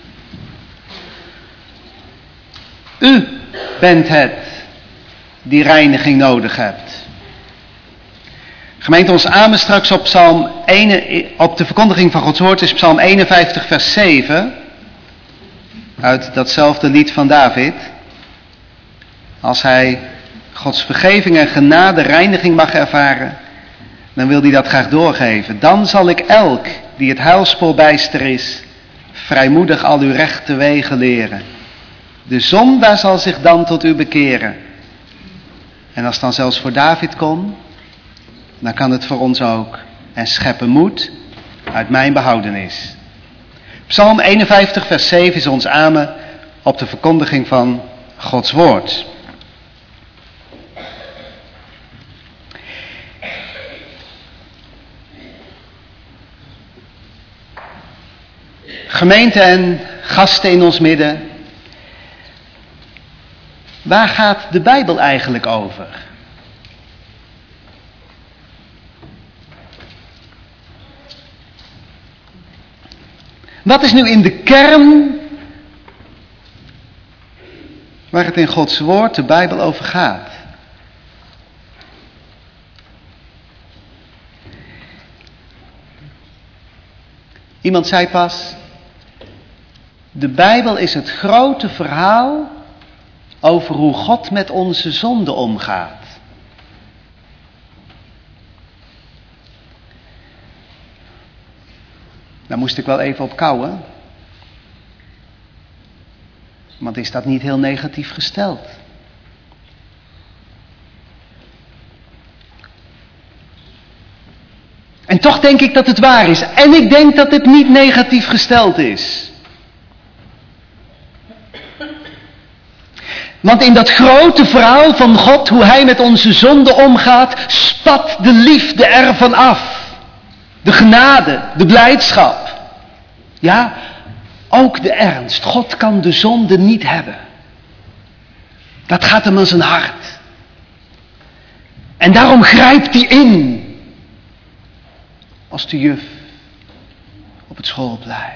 U bent het die reiniging nodig hebt. Gemeente, ons amen straks op, Psalm één, op de verkondiging van Gods woord is Psalm eenenvijftig vers zeven. Uit datzelfde lied van David. Als hij Gods vergeving en genade, reiniging mag ervaren, dan wil hij dat graag doorgeven. Dan zal ik elk die het huilspoor bijster is, vrijmoedig al uw rechte wegen leren. De zondaar zal zich dan tot u bekeren. En als het dan zelfs voor David kon, dan kan het voor ons ook. En scheppen moed uit mijn behoudenis. Psalm eenenvijftig vers zeven is ons amen op de verkondiging van Gods woord. Gemeente en gasten in ons midden. Waar gaat de Bijbel eigenlijk over? Wat is nu in de kern waar het in Gods woord, de Bijbel, over gaat? Iemand zei pas, de Bijbel is het grote verhaal over hoe God met onze zonde omgaat. Daar moest ik wel even op kauwen. Want is dat niet heel negatief gesteld? En toch denk ik dat het waar is. En ik denk dat het niet negatief gesteld is. Want in dat grote verhaal van God, hoe hij met onze zonde omgaat, spat de liefde ervan af. De genade, de blijdschap. Ja, ook de ernst. God kan de zonde niet hebben. Dat gaat hem aan zijn hart. En daarom grijpt hij in. Als de juf op het schoolplein.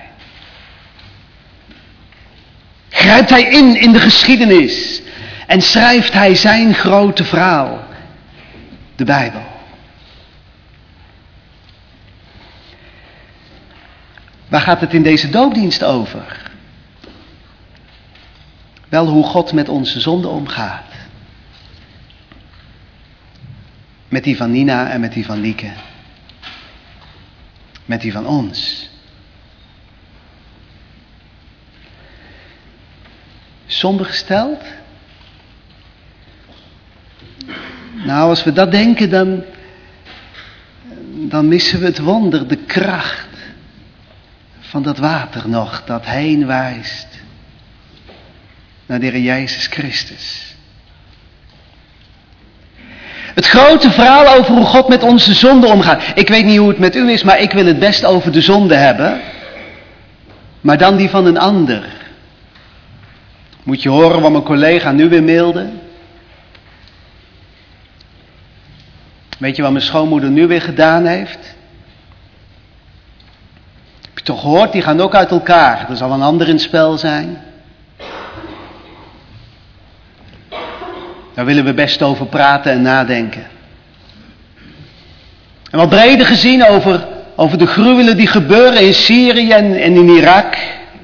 Grijpt hij in in de geschiedenis. En schrijft hij zijn grote verhaal. De Bijbel. Waar gaat het in deze doopdienst over? Wel hoe God met onze zonde omgaat. Met die van Nina en met die van Lieke. Met die van ons. Somber gesteld? Nou, als we dat denken, dan, dan missen we het wonder, de kracht van dat water nog, dat heen wijst naar de Heer Jezus Christus. Het grote verhaal over hoe God met onze zonde omgaat. Ik weet niet hoe het met u is, maar ik wil het best over de zonde hebben. Maar dan die van een ander. Moet je horen wat mijn collega nu weer mailde? Weet je wat mijn schoonmoeder nu weer gedaan heeft? Heb je toch gehoord? Die gaan ook uit elkaar. Er zal een ander in het spel zijn. Daar willen we best over praten en nadenken. En wat breder gezien over, over de gruwelen die gebeuren in Syrië en, en in Irak.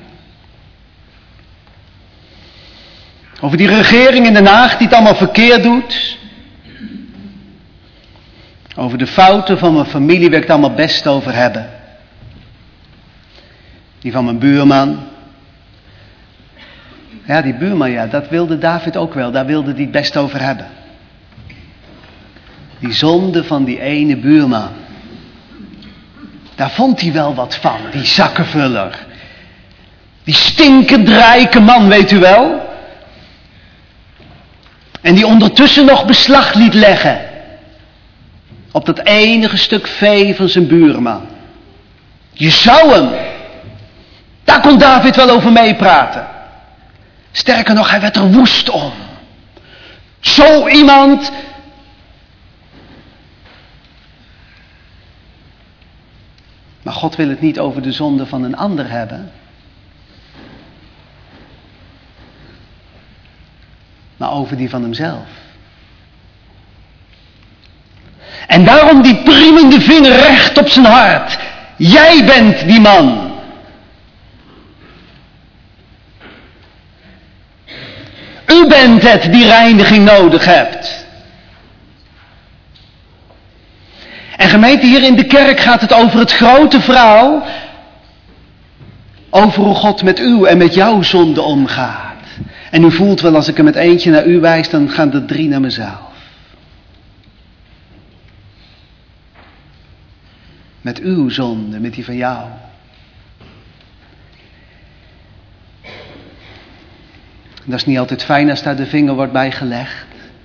Over die regering in Den Haag die het allemaal verkeerd doet. Over de fouten van mijn familie wil ik het allemaal best over hebben. Die van mijn buurman. Ja, die buurman, ja, dat wilde David ook wel. Daar wilde hij het best over hebben. Die zonde van die ene buurman. Daar vond hij wel wat van, die zakkenvuller. Die stinkend rijke man, weet u wel. En die ondertussen nog beslag liet leggen. Op dat enige stuk vee van zijn buurman. Je zou hem. Daar kon David wel over meepraten. Sterker nog, hij werd er woest om. Zo iemand, Maar God wil het niet over de zonde van een ander hebben. Maar over die van hemzelf. En daarom die priemende vinger recht op zijn hart. Jij bent die man. U bent het die reiniging nodig hebt. En gemeente, hier in de kerk gaat het over het grote verhaal. Over hoe God met u en met jouw zonde omgaat. En u voelt wel, als ik er met eentje naar u wijs, dan gaan er drie naar mezelf. Met uw zonde, met die van jou. Dat is niet altijd fijn als daar de vinger wordt bij gelegd.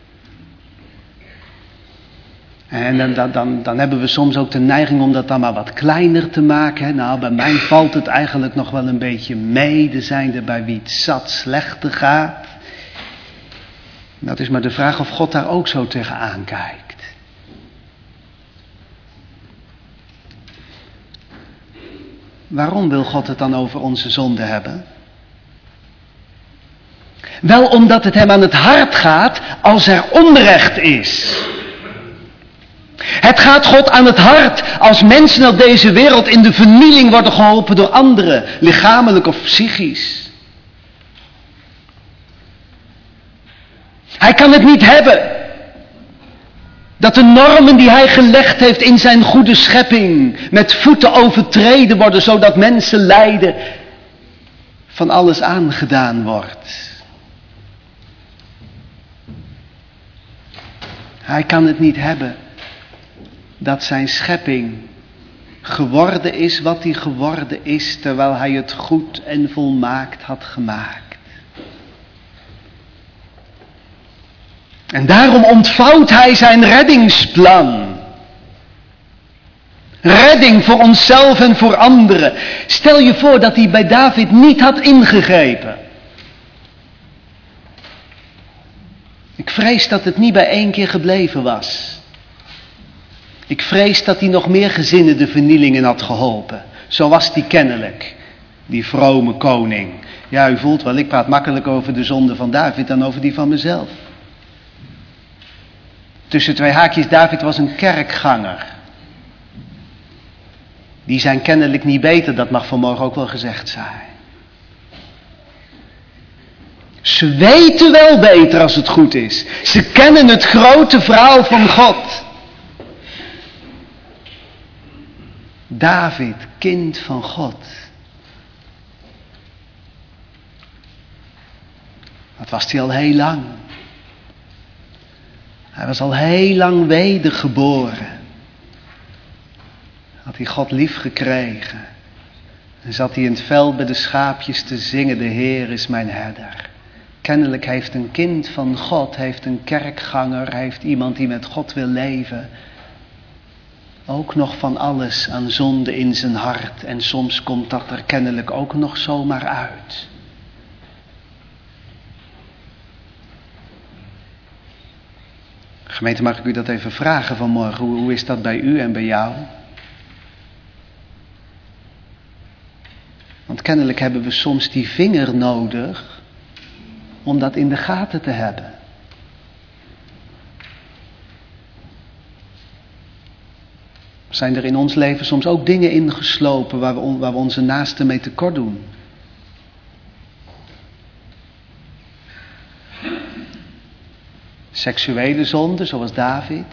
En dan, dan, dan, dan hebben we soms ook de neiging om dat dan maar wat kleiner te maken. Nou, bij mij valt het eigenlijk nog wel een beetje mee. Er zijn er bij wie het zat slechter gaat. Dat is maar de vraag of God daar ook zo tegenaan kijkt. Waarom wil God het dan over onze zonde hebben? Wel omdat het hem aan het hart gaat als er onrecht is. Het gaat God aan het hart als mensen op deze wereld in de vernieling worden geholpen door anderen, lichamelijk of psychisch. Hij kan het niet hebben dat de normen die hij gelegd heeft in zijn goede schepping met voeten overtreden worden, zodat mensen lijden, van alles aangedaan wordt. Hij kan het niet hebben dat zijn schepping geworden is wat hij geworden is, terwijl hij het goed en volmaakt had gemaakt. En daarom ontvouwt hij zijn reddingsplan. Redding voor onszelf en voor anderen. Stel je voor dat hij bij David niet had ingegrepen. Ik vrees dat het niet bij één keer gebleven was. Ik vrees dat hij nog meer gezinnen de vernielingen had geholpen. Zo was die kennelijk, die vrome koning. Ja, u voelt wel, ik praat makkelijk over de zonde van David dan over die van mezelf. Tussen twee haakjes, David was een kerkganger. Die zijn kennelijk niet beter, dat mag vanmorgen ook wel gezegd zijn. Ze weten wel beter als het goed is. Ze kennen het grote verhaal van God. David, kind van God. Dat was hij al heel lang. Hij was al heel lang wedergeboren. Had hij God lief gekregen. En zat hij in het veld bij de schaapjes te zingen, de Heer is mijn herder. Kennelijk heeft een kind van God, heeft een kerkganger, heeft iemand die met God wil leven, ook nog van alles aan zonde in zijn hart. En soms komt dat er kennelijk ook nog zomaar uit. Gemeente, mag ik u dat even vragen vanmorgen? Hoe, hoe is dat bij u en bij jou? Want kennelijk hebben we soms die vinger nodig om dat in de gaten te hebben. Zijn er in ons leven soms ook dingen ingeslopen waar we, waar we onze naasten mee tekort doen? Seksuele zonde, zoals David.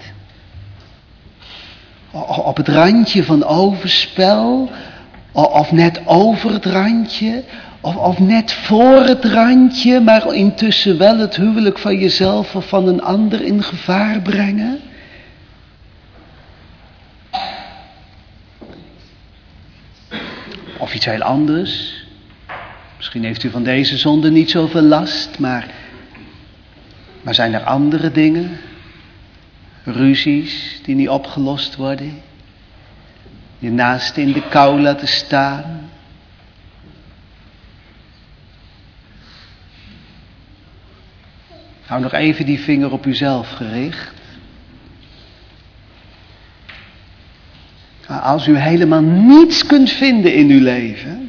Op het randje van overspel. Of net over het randje. Of, of net voor het randje, maar intussen wel het huwelijk van jezelf of van een ander in gevaar brengen. Of iets heel anders. Misschien heeft u van deze zonde niet zoveel last, maar, maar zijn er andere dingen? Ruzies die niet opgelost worden. Je naaste in de kou laten staan. Hou nog even die vinger op uzelf gericht. Maar als u helemaal niets kunt vinden in uw leven,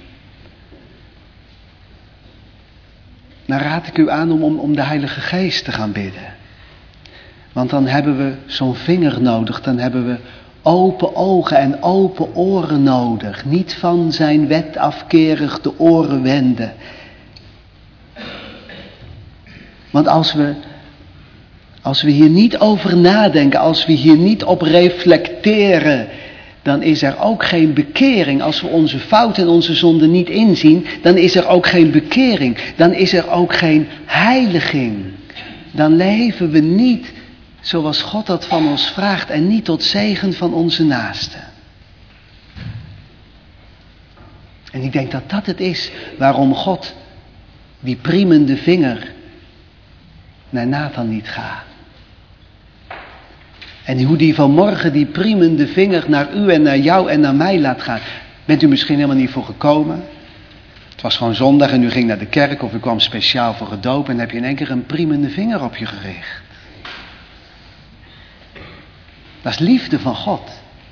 dan raad ik u aan om, om, om de Heilige Geest te gaan bidden. Want dan hebben we zo'n vinger nodig, dan hebben we open ogen en open oren nodig. Niet van zijn wet afkerig de oren wenden. Want als we, als we hier niet over nadenken, als we hier niet op reflecteren, dan is er ook geen bekering. Als we onze fout en onze zonde niet inzien, dan is er ook geen bekering. Dan is er ook geen heiliging. Dan leven we niet zoals God dat van ons vraagt en niet tot zegen van onze naasten. En ik denk dat dat het is waarom God die priemende vinger naar Nathan liet gaan. En hoe die vanmorgen die priemende vinger naar u en naar jou en naar mij laat gaan. Bent u misschien helemaal niet voor gekomen? Het was gewoon zondag en u ging naar de kerk of u kwam speciaal voor het doop en heb je in één keer een priemende vinger op je gericht. Dat is liefde van God.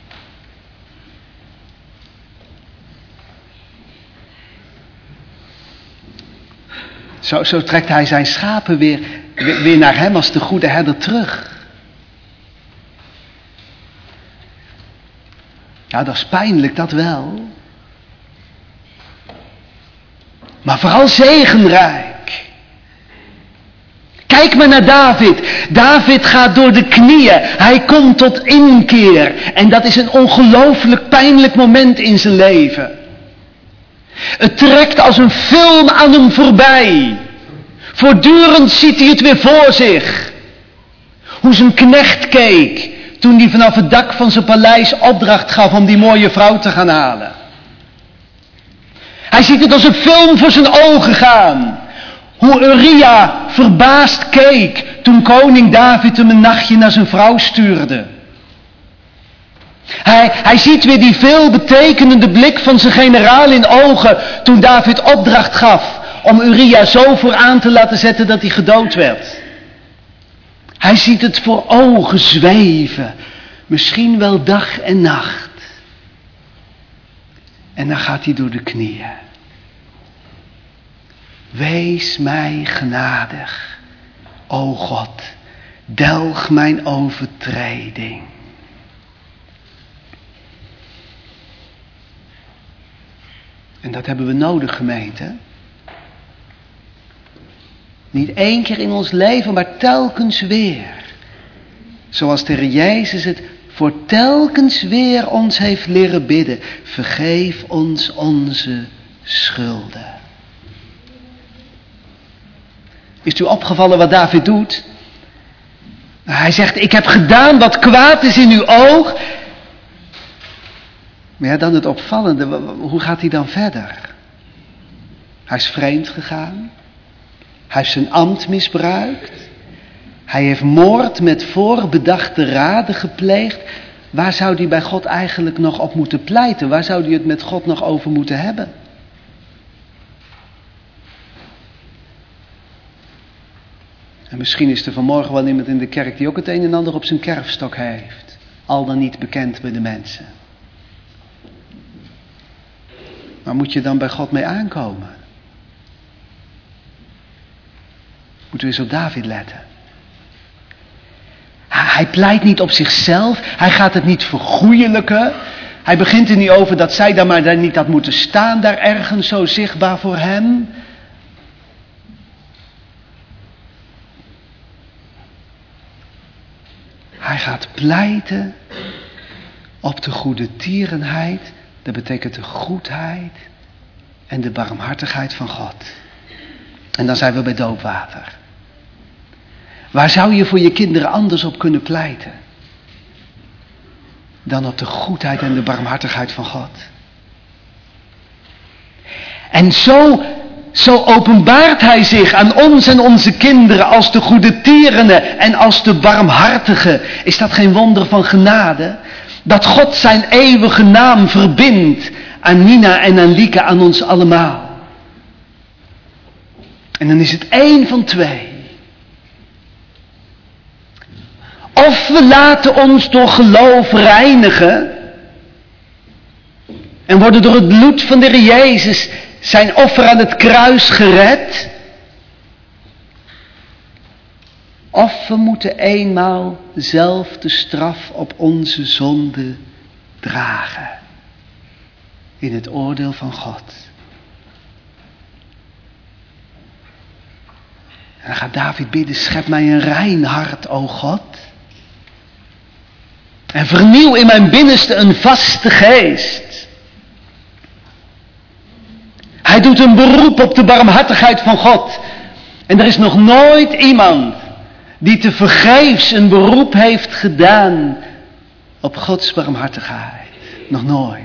Zo, zo trekt hij zijn schapen weer, weer, weer naar hem als de goede herder terug. Ja, dat is pijnlijk, dat wel. Maar vooral zegenrijk. Kijk maar naar David. David gaat door de knieën. Hij komt tot inkeer. En dat is een ongelooflijk pijnlijk moment in zijn leven. Het trekt als een film aan hem voorbij. Voortdurend ziet hij het weer voor zich. Hoe zijn knecht keek toen hij vanaf het dak van zijn paleis opdracht gaf om die mooie vrouw te gaan halen. Hij ziet het als een film voor zijn ogen gaan. Hoe Uria verbaasd keek toen koning David hem een nachtje naar zijn vrouw stuurde. Hij, hij ziet weer die veelbetekenende blik van zijn generaal in ogen toen David opdracht gaf om Uria zo voor aan te laten zetten dat hij gedood werd. Hij ziet het voor ogen zweven, misschien wel dag en nacht. En dan gaat hij door de knieën. Wees mij genadig, o God, delg mijn overtreding. En dat hebben we nodig, gemeente. Niet één keer in ons leven, maar telkens weer. Zoals de Heer Jezus het voor telkens weer ons heeft leren bidden. Vergeef ons onze schulden. Is u opgevallen wat David doet? Hij zegt, ik heb gedaan wat kwaad is in uw oog. Maar ja, dan het opvallende, hoe gaat hij dan verder? Hij is vreemd gegaan. Hij heeft zijn ambt misbruikt. Hij heeft moord met voorbedachte raden gepleegd. Waar zou hij bij God eigenlijk nog op moeten pleiten? Waar zou hij het met God nog over moeten hebben? En misschien is er vanmorgen wel iemand in de kerk die ook het een en ander op zijn kerfstok heeft. Al dan niet bekend bij de mensen. Maar moet je dan bij God mee aankomen? Moeten we eens op David letten. Hij pleit niet op zichzelf. Hij gaat het niet vergoeilijken. Hij begint er niet over dat zij dan maar daar niet had moeten staan. Daar ergens zo zichtbaar voor hem. Hij gaat pleiten op de goede tierenheid. Dat betekent de goedheid en de barmhartigheid van God. En dan zijn we bij doopwater. Waar zou je voor je kinderen anders op kunnen pleiten dan op de goedheid en de barmhartigheid van God? En zo, zo openbaart hij zich aan ons en onze kinderen als de goede tierende en als de barmhartige. Is dat geen wonder van genade? Dat God zijn eeuwige naam verbindt aan Nina en aan Lieke, aan ons allemaal. En dan is het één van twee. Of we laten ons door geloof reinigen. En worden door het bloed van de Heer Jezus, zijn offer aan het kruis, gered. Of we moeten eenmaal zelf de straf op onze zonde dragen. In het oordeel van God. En dan gaat David bidden, schep mij een rein hart, o God. En vernieuw in mijn binnenste een vaste geest. Hij doet een beroep op de barmhartigheid van God. En er is nog nooit iemand die te vergeefs een beroep heeft gedaan op Gods barmhartigheid. Nog nooit.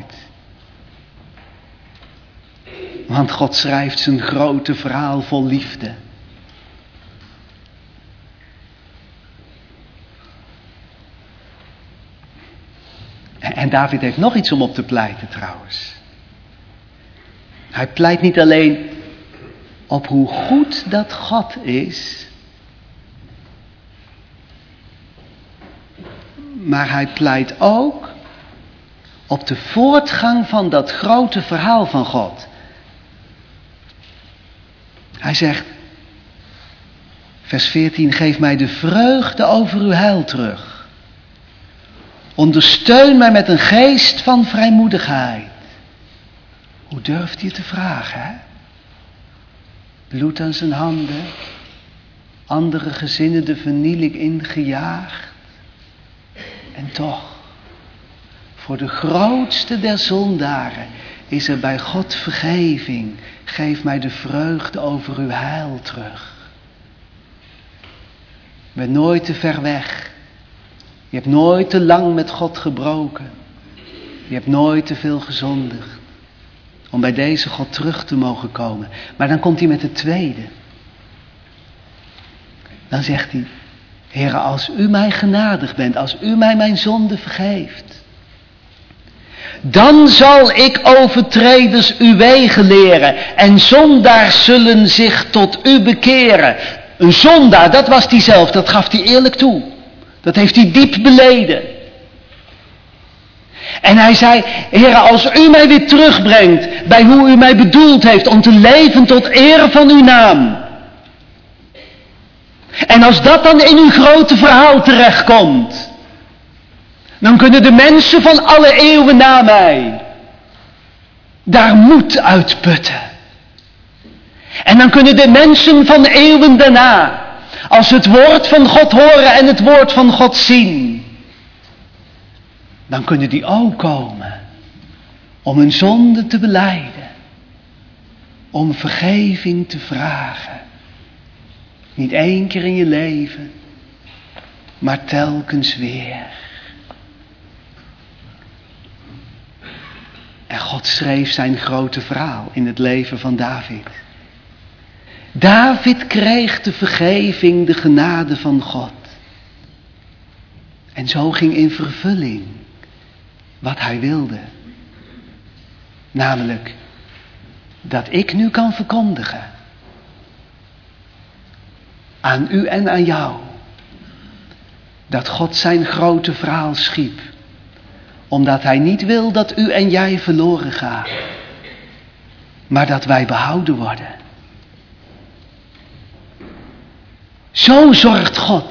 Want God schrijft zijn grote verhaal vol liefde. En David heeft nog iets om op te pleiten trouwens. Hij pleit niet alleen op hoe goed dat God is, maar hij pleit ook op de voortgang van dat grote verhaal van God. Hij zegt, vers veertien, geef mij de vreugde over uw heil terug. Ondersteun mij met een geest van vrijmoedigheid. Hoe durft hij te vragen, hè? Bloed aan zijn handen, andere gezinnen de vernieling ingejaagd. En toch, voor de grootste der zondaren is er bij God vergeving. Geef mij de vreugde over uw heil terug. Ik ben nooit te ver weg. Je hebt nooit te lang met God gebroken. Je hebt nooit te veel gezondigd. Om bij deze God terug te mogen komen. Maar dan komt hij met het tweede. Dan zegt hij, Heere, als u mij genadig bent, als u mij mijn zonde vergeeft, dan zal ik overtreders uw wegen leren en zondaars zullen zich tot u bekeren. Een zondaar, dat was hij zelf, dat gaf hij eerlijk toe. Dat heeft hij diep beleden. En hij zei, Heere, als u mij weer terugbrengt bij hoe u mij bedoeld heeft om te leven tot eer van uw naam. En als dat dan in uw grote verhaal terechtkomt, dan kunnen de mensen van alle eeuwen na mij daar moed uitputten. En dan kunnen de mensen van eeuwen daarna, als het woord van God horen en het woord van God zien, dan kunnen die ook komen om hun zonde te belijden, om vergeving te vragen. Niet één keer in je leven, maar telkens weer. En God schreef zijn grote verhaal in het leven van David. David kreeg de vergeving, de genade van God. En zo ging in vervulling wat hij wilde. Namelijk, dat ik nu kan verkondigen aan u en aan jou, dat God zijn grote verhaal schiep, omdat hij niet wil dat u en jij verloren gaan, maar dat wij behouden worden. Zo zorgt God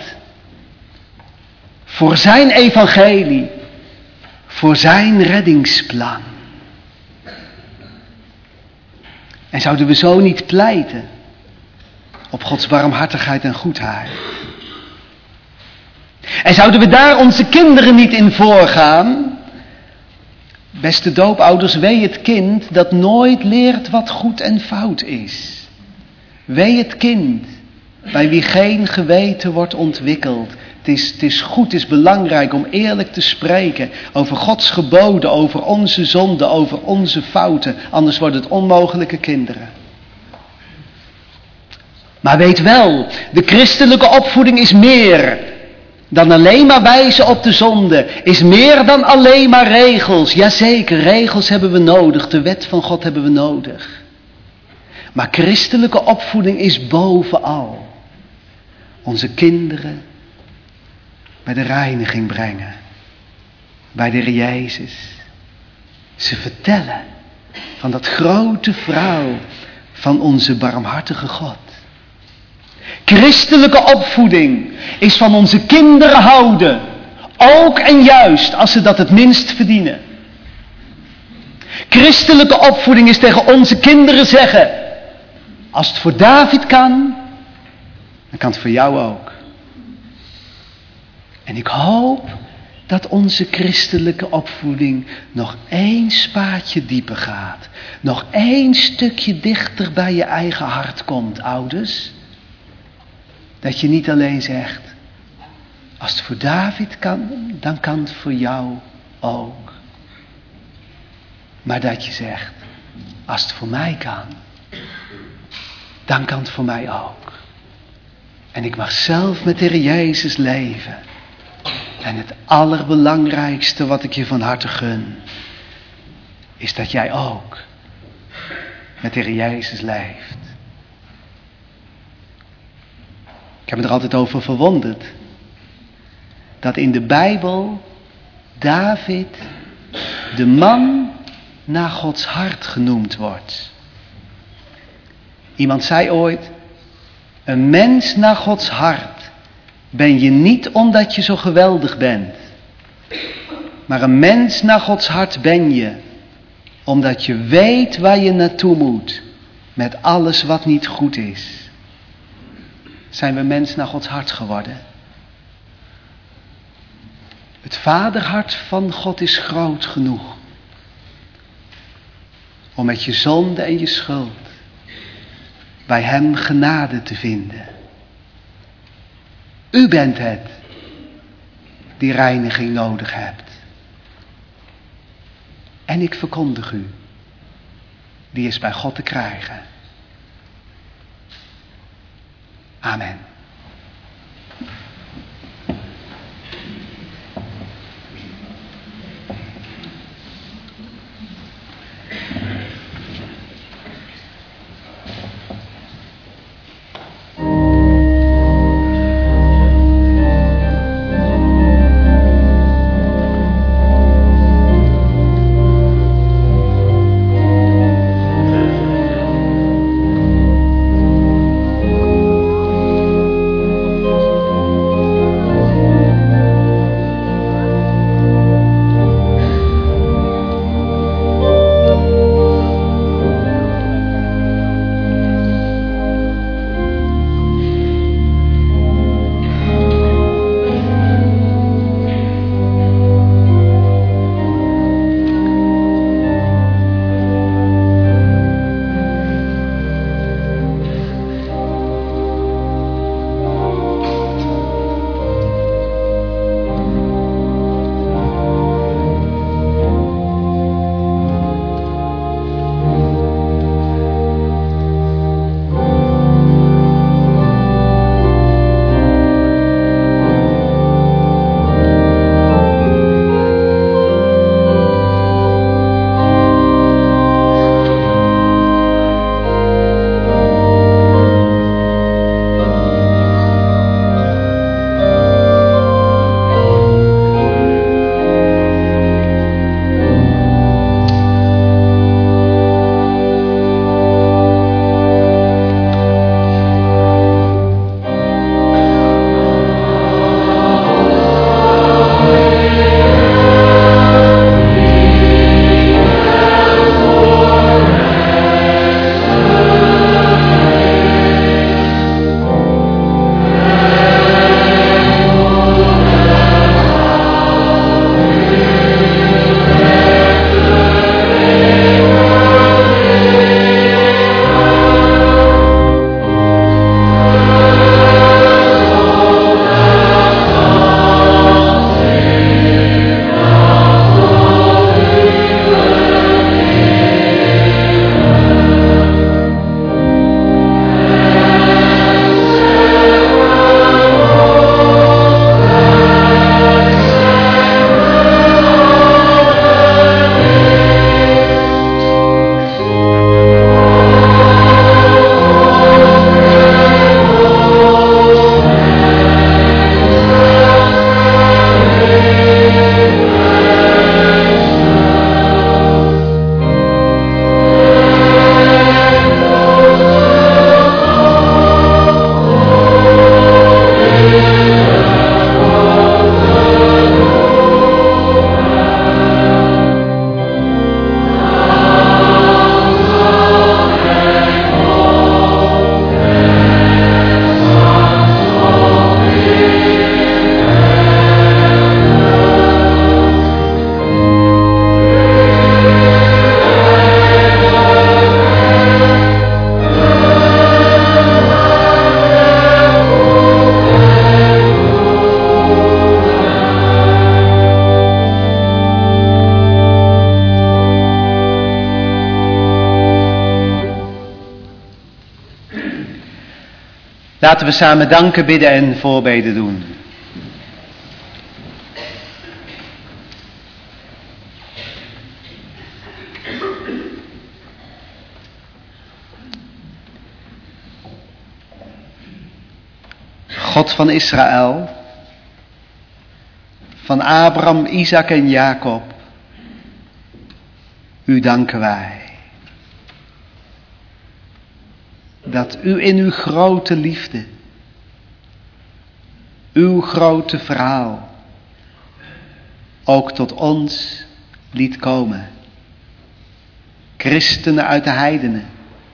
voor zijn evangelie, voor zijn reddingsplan. En zouden we zo niet pleiten op Gods barmhartigheid en goedheid? En zouden we daar onze kinderen niet in voorgaan? Beste doopouders, wee het kind dat nooit leert wat goed en fout is. Wee het kind bij wie geen geweten wordt ontwikkeld. Het is, het is goed, het is belangrijk om eerlijk te spreken over Gods geboden, over onze zonden, over onze fouten. Anders worden het onmogelijke kinderen. Maar weet wel, de christelijke opvoeding is meer dan alleen maar wijzen op de zonde. Is meer dan alleen maar regels. Jazeker, regels hebben we nodig. De wet van God hebben we nodig. Maar christelijke opvoeding is bovenal onze kinderen bij de reiniging brengen. Bij de Heer Jezus. Ze vertellen van dat grote verhaal van onze barmhartige God. Christelijke opvoeding is van onze kinderen houden, ook en juist als ze dat het minst verdienen. Christelijke opvoeding is tegen onze kinderen zeggen, als het voor David kan, dan kan het voor jou ook. En ik hoop dat onze christelijke opvoeding nog één spaatje dieper gaat. Nog één stukje dichter bij je eigen hart komt, ouders. Dat je niet alleen zegt, als het voor David kan, dan kan het voor jou ook. Maar dat je zegt, als het voor mij kan, dan kan het voor mij ook. En ik mag zelf met de Heer Jezus leven. En het allerbelangrijkste wat ik je van harte gun, is dat jij ook met de Heer Jezus leeft. Ik heb me er altijd over verwonderd, dat in de Bijbel David de man naar Gods hart genoemd wordt. Iemand zei ooit, een mens naar Gods hart ben je niet omdat je zo geweldig bent. Maar een mens naar Gods hart ben je omdat je weet waar je naartoe moet met alles wat niet goed is. Zijn we mens naar Gods hart geworden? Het vaderhart van God is groot genoeg om met je zonde en je schuld bij hem genade te vinden. U bent het die reiniging nodig hebt. En ik verkondig u, die is bij God te krijgen. Amen. Laten we samen danken, bidden en voorbeden doen. God van Israël, van Abraham, Isaac en Jacob, u danken wij. Dat u in uw grote liefde, uw grote verhaal, ook tot ons liet komen. Christenen uit de heidenen.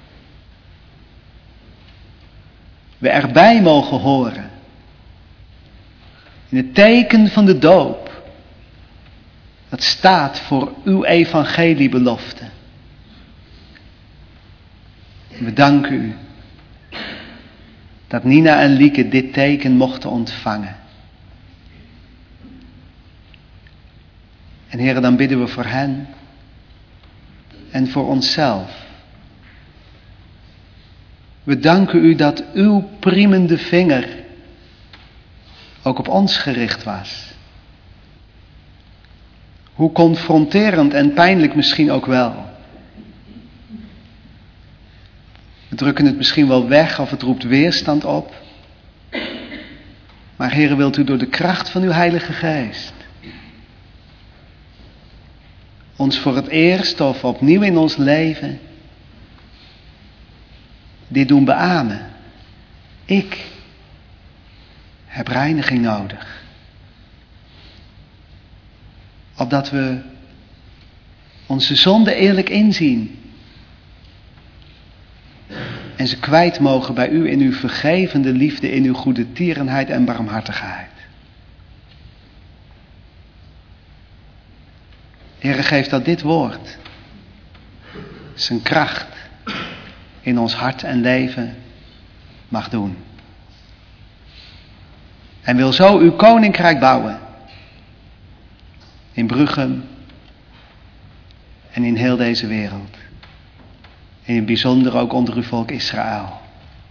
We erbij mogen horen. In het teken van de doop. Dat staat voor uw evangeliebelofte. We danken u. Dat Nina en Lieke dit teken mochten ontvangen. En Heere, dan bidden we voor hen. En voor onszelf. We danken u dat uw priemende vinger ook op ons gericht was. Hoe confronterend en pijnlijk misschien ook wel. We drukken het misschien wel weg of het roept weerstand op. Maar Heere, wilt u door de kracht van uw Heilige Geest ons voor het eerst of opnieuw in ons leven dit doen beamen. Ik heb reiniging nodig. Opdat we onze zonde eerlijk inzien. En ze kwijt mogen bij u in uw vergevende liefde, in uw goede tierenheid en barmhartigheid. Heere, geef dat dit woord zijn kracht in ons hart en leven mag doen. En wil zo uw koninkrijk bouwen. In Bruchem en in heel deze wereld. En in het bijzonder ook onder uw volk Israël.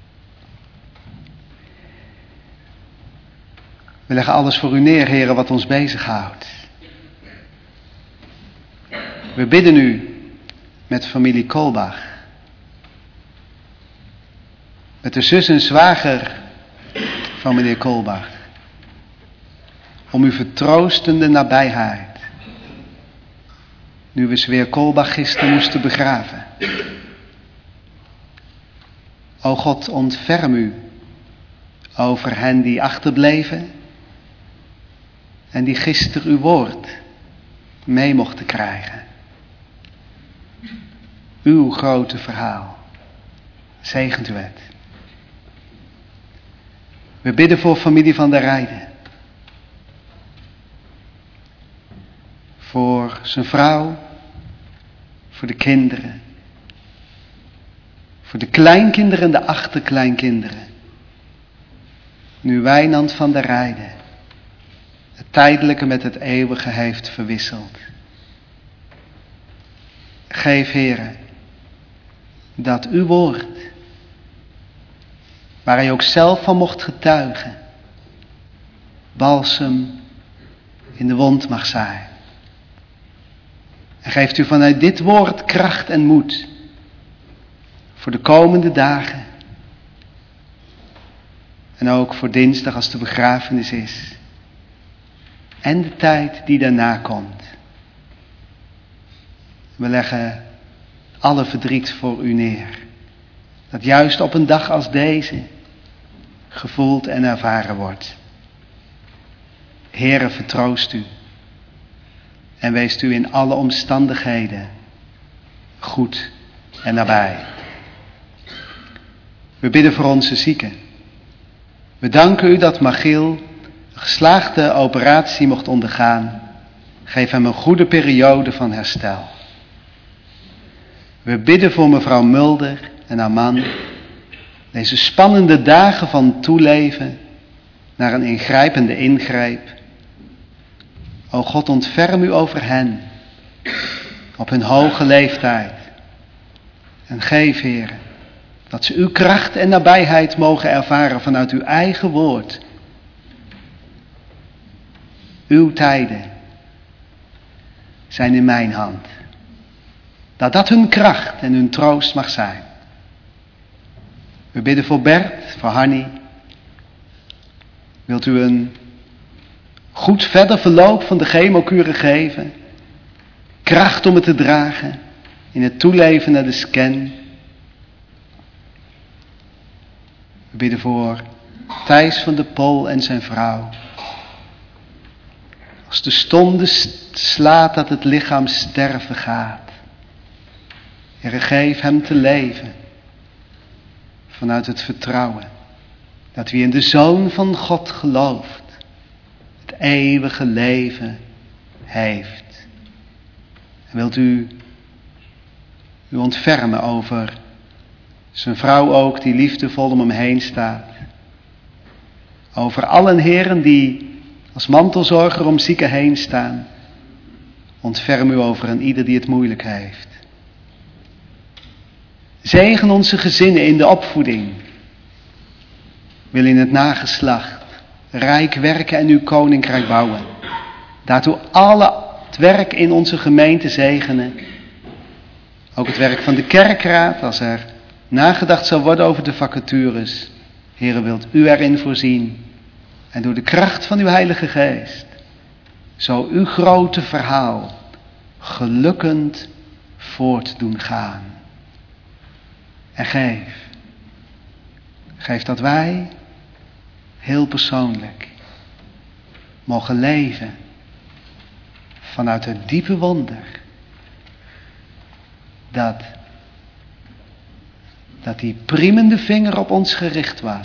We leggen alles voor u neer, Heere, wat ons bezighoudt. We bidden u met familie Kolbach. Met de zus en zwager van meneer Kolbach. Om uw vertroostende nabijheid. Nu we Zweer Kolbach gisteren moesten begraven. O God, ontferm u over hen die achterbleven. En die gisteren uw woord mee mochten krijgen. Uw grote verhaal. Zegent u het. We bidden voor familie van der Rijden. Voor zijn vrouw. Voor de kinderen. Voor de kleinkinderen en de achterkleinkinderen. Nu Wijnand van der Rijden het tijdelijke met het eeuwige heeft verwisseld. Geef, Heere, dat uw woord, waar hij ook zelf van mocht getuigen, balsem in de wond mag zijn. En geeft u vanuit dit woord kracht en moed voor de komende dagen. En ook voor dinsdag als de begrafenis is. En de tijd die daarna komt. We leggen alle verdriet voor u neer. Dat juist op een dag als deze gevoeld en ervaren wordt. Heere, vertroost u. En wees u in alle omstandigheden goed en nabij. We bidden voor onze zieken. We danken u dat Magiel een geslaagde operatie mocht ondergaan. Geef hem een goede periode van herstel. We bidden voor mevrouw Mulder en haar man. Deze spannende dagen van toeleven naar een ingrijpende ingreep. O God, ontferm u over hen op hun hoge leeftijd. En geef, Heere, Dat ze uw kracht en nabijheid mogen ervaren vanuit uw eigen woord. Uw tijden zijn in mijn hand. Dat dat hun kracht en hun troost mag zijn. We bidden voor Bert, voor Hanny. Wilt u een goed verder verloop van de chemokuren geven? Kracht om het te dragen in het toeleven naar de scan. We bidden voor Thijs van de Pol en zijn vrouw. Als de stonde slaat dat het lichaam sterven gaat. Heere, geef hem te leven. Vanuit het vertrouwen. Dat wie in de Zoon van God gelooft. Het eeuwige leven heeft. En wilt u u ontfermen over zijn vrouw ook, die liefdevol om hem heen staat. Over allen heren die als mantelzorger om zieken heen staan. Ontferm u over een ieder die het moeilijk heeft. Zegen onze gezinnen in de opvoeding. Wil in het nageslacht rijk werken en uw koninkrijk bouwen. Daartoe alle het werk in onze gemeente zegenen. Ook het werk van de kerkraad, als er nagedacht zal worden over de vacatures. Heere, wilt u erin voorzien. En door de kracht van uw Heilige Geest, zo uw grote verhaal gelukkend voort doen gaan. En geef. Geef dat wij heel persoonlijk mogen leven vanuit het diepe wonder dat, dat die priemende vinger op ons gericht was.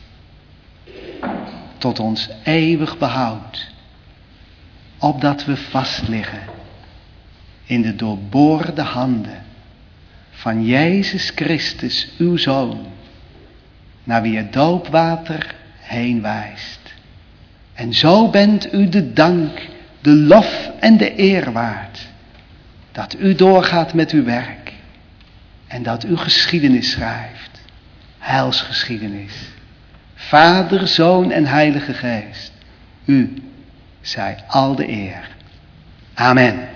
Tot ons eeuwig behoud. Opdat we vastliggen in de doorboorde handen van Jezus Christus, uw Zoon, naar wie het doopwater heen wijst. En zo bent u de dank, de lof en de eer waard, dat u doorgaat met uw werk en dat u geschiedenis schrijft, heilsgeschiedenis. Vader, Zoon en Heilige Geest, u zij al de eer. Amen.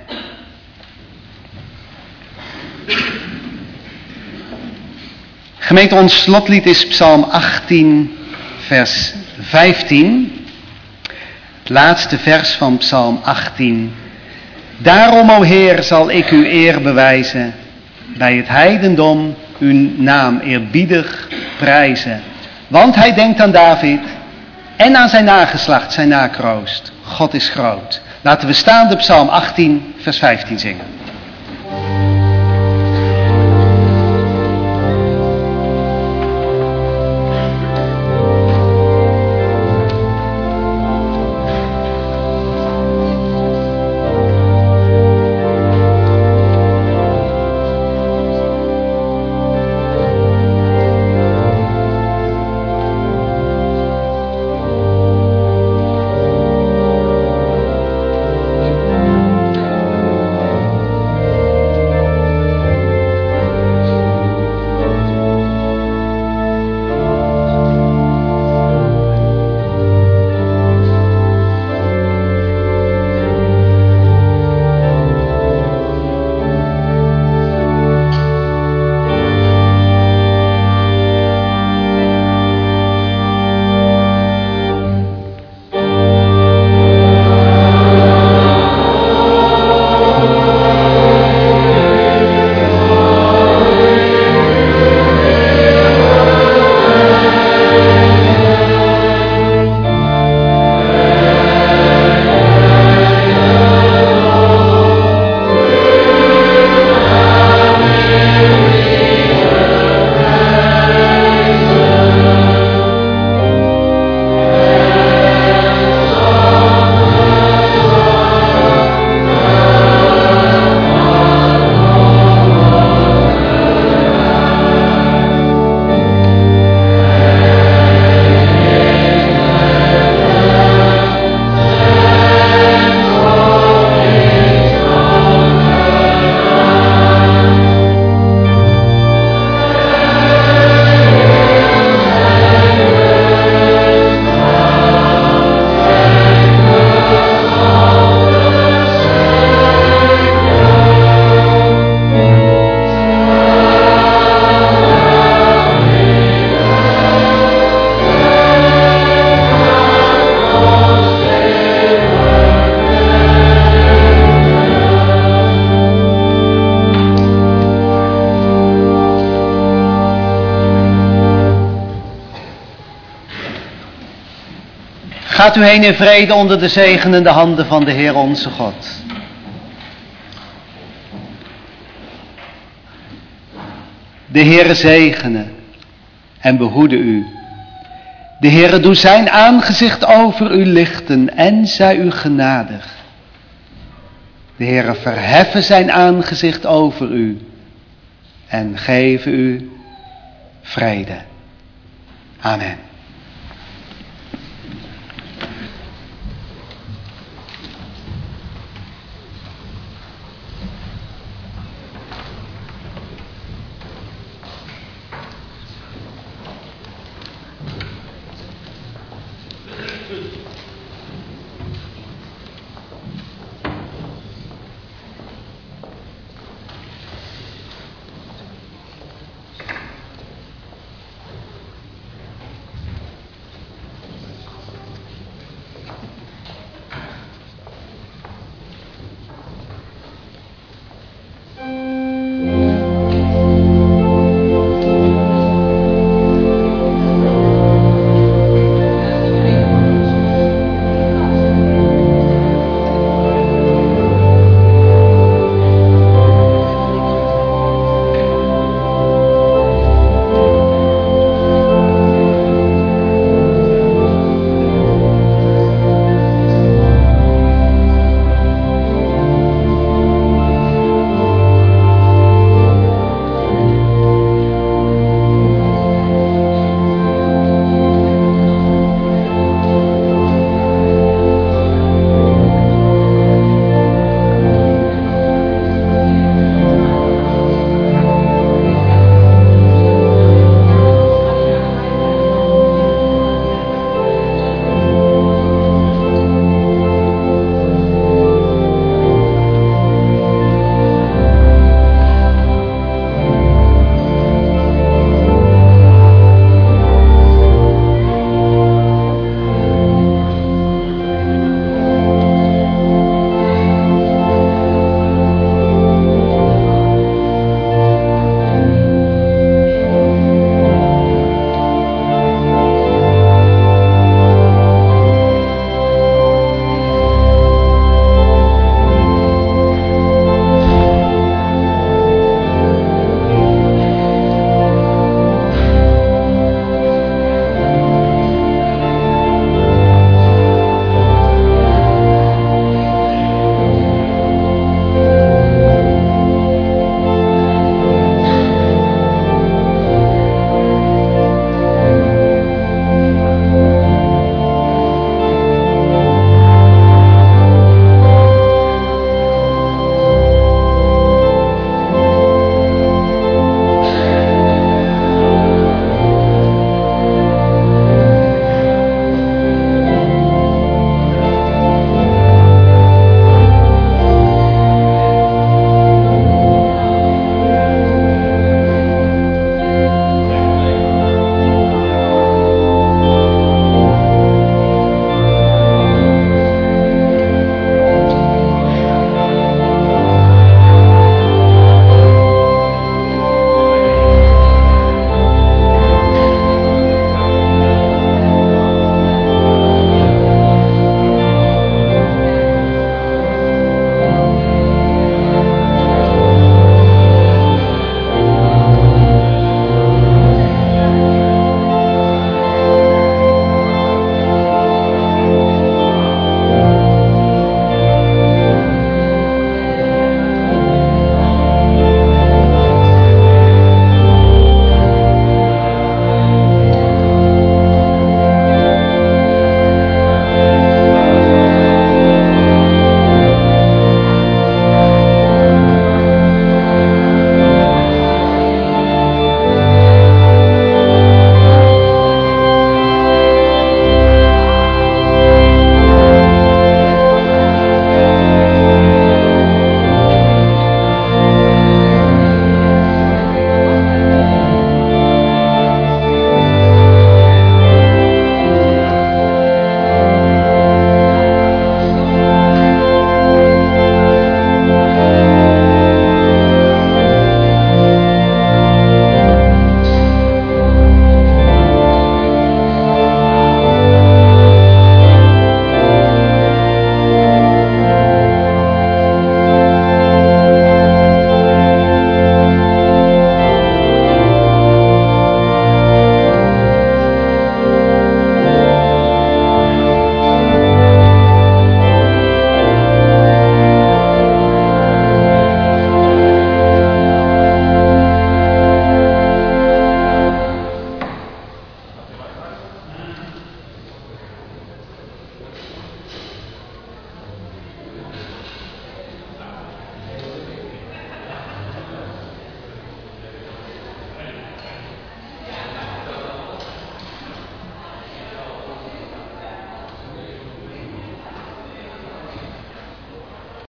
Gemeente, ons slotlied is Psalm achttien, vers vijftien. Het laatste vers van Psalm achttien. Daarom, o Heer, zal ik uw eer bewijzen, bij het heidendom uw naam eerbiedig prijzen. Want hij denkt aan David en aan zijn nageslacht, zijn nakroost. God is groot. Laten we staan de Psalm achttien, vers vijftien zingen. Gaat u heen in vrede onder de zegenende handen van de Heer onze God. De Heere zegene en behoede u. De Heere doe zijn aangezicht over u lichten en zij u genadig. De Heere verheffen zijn aangezicht over u en geven u vrede. Amen.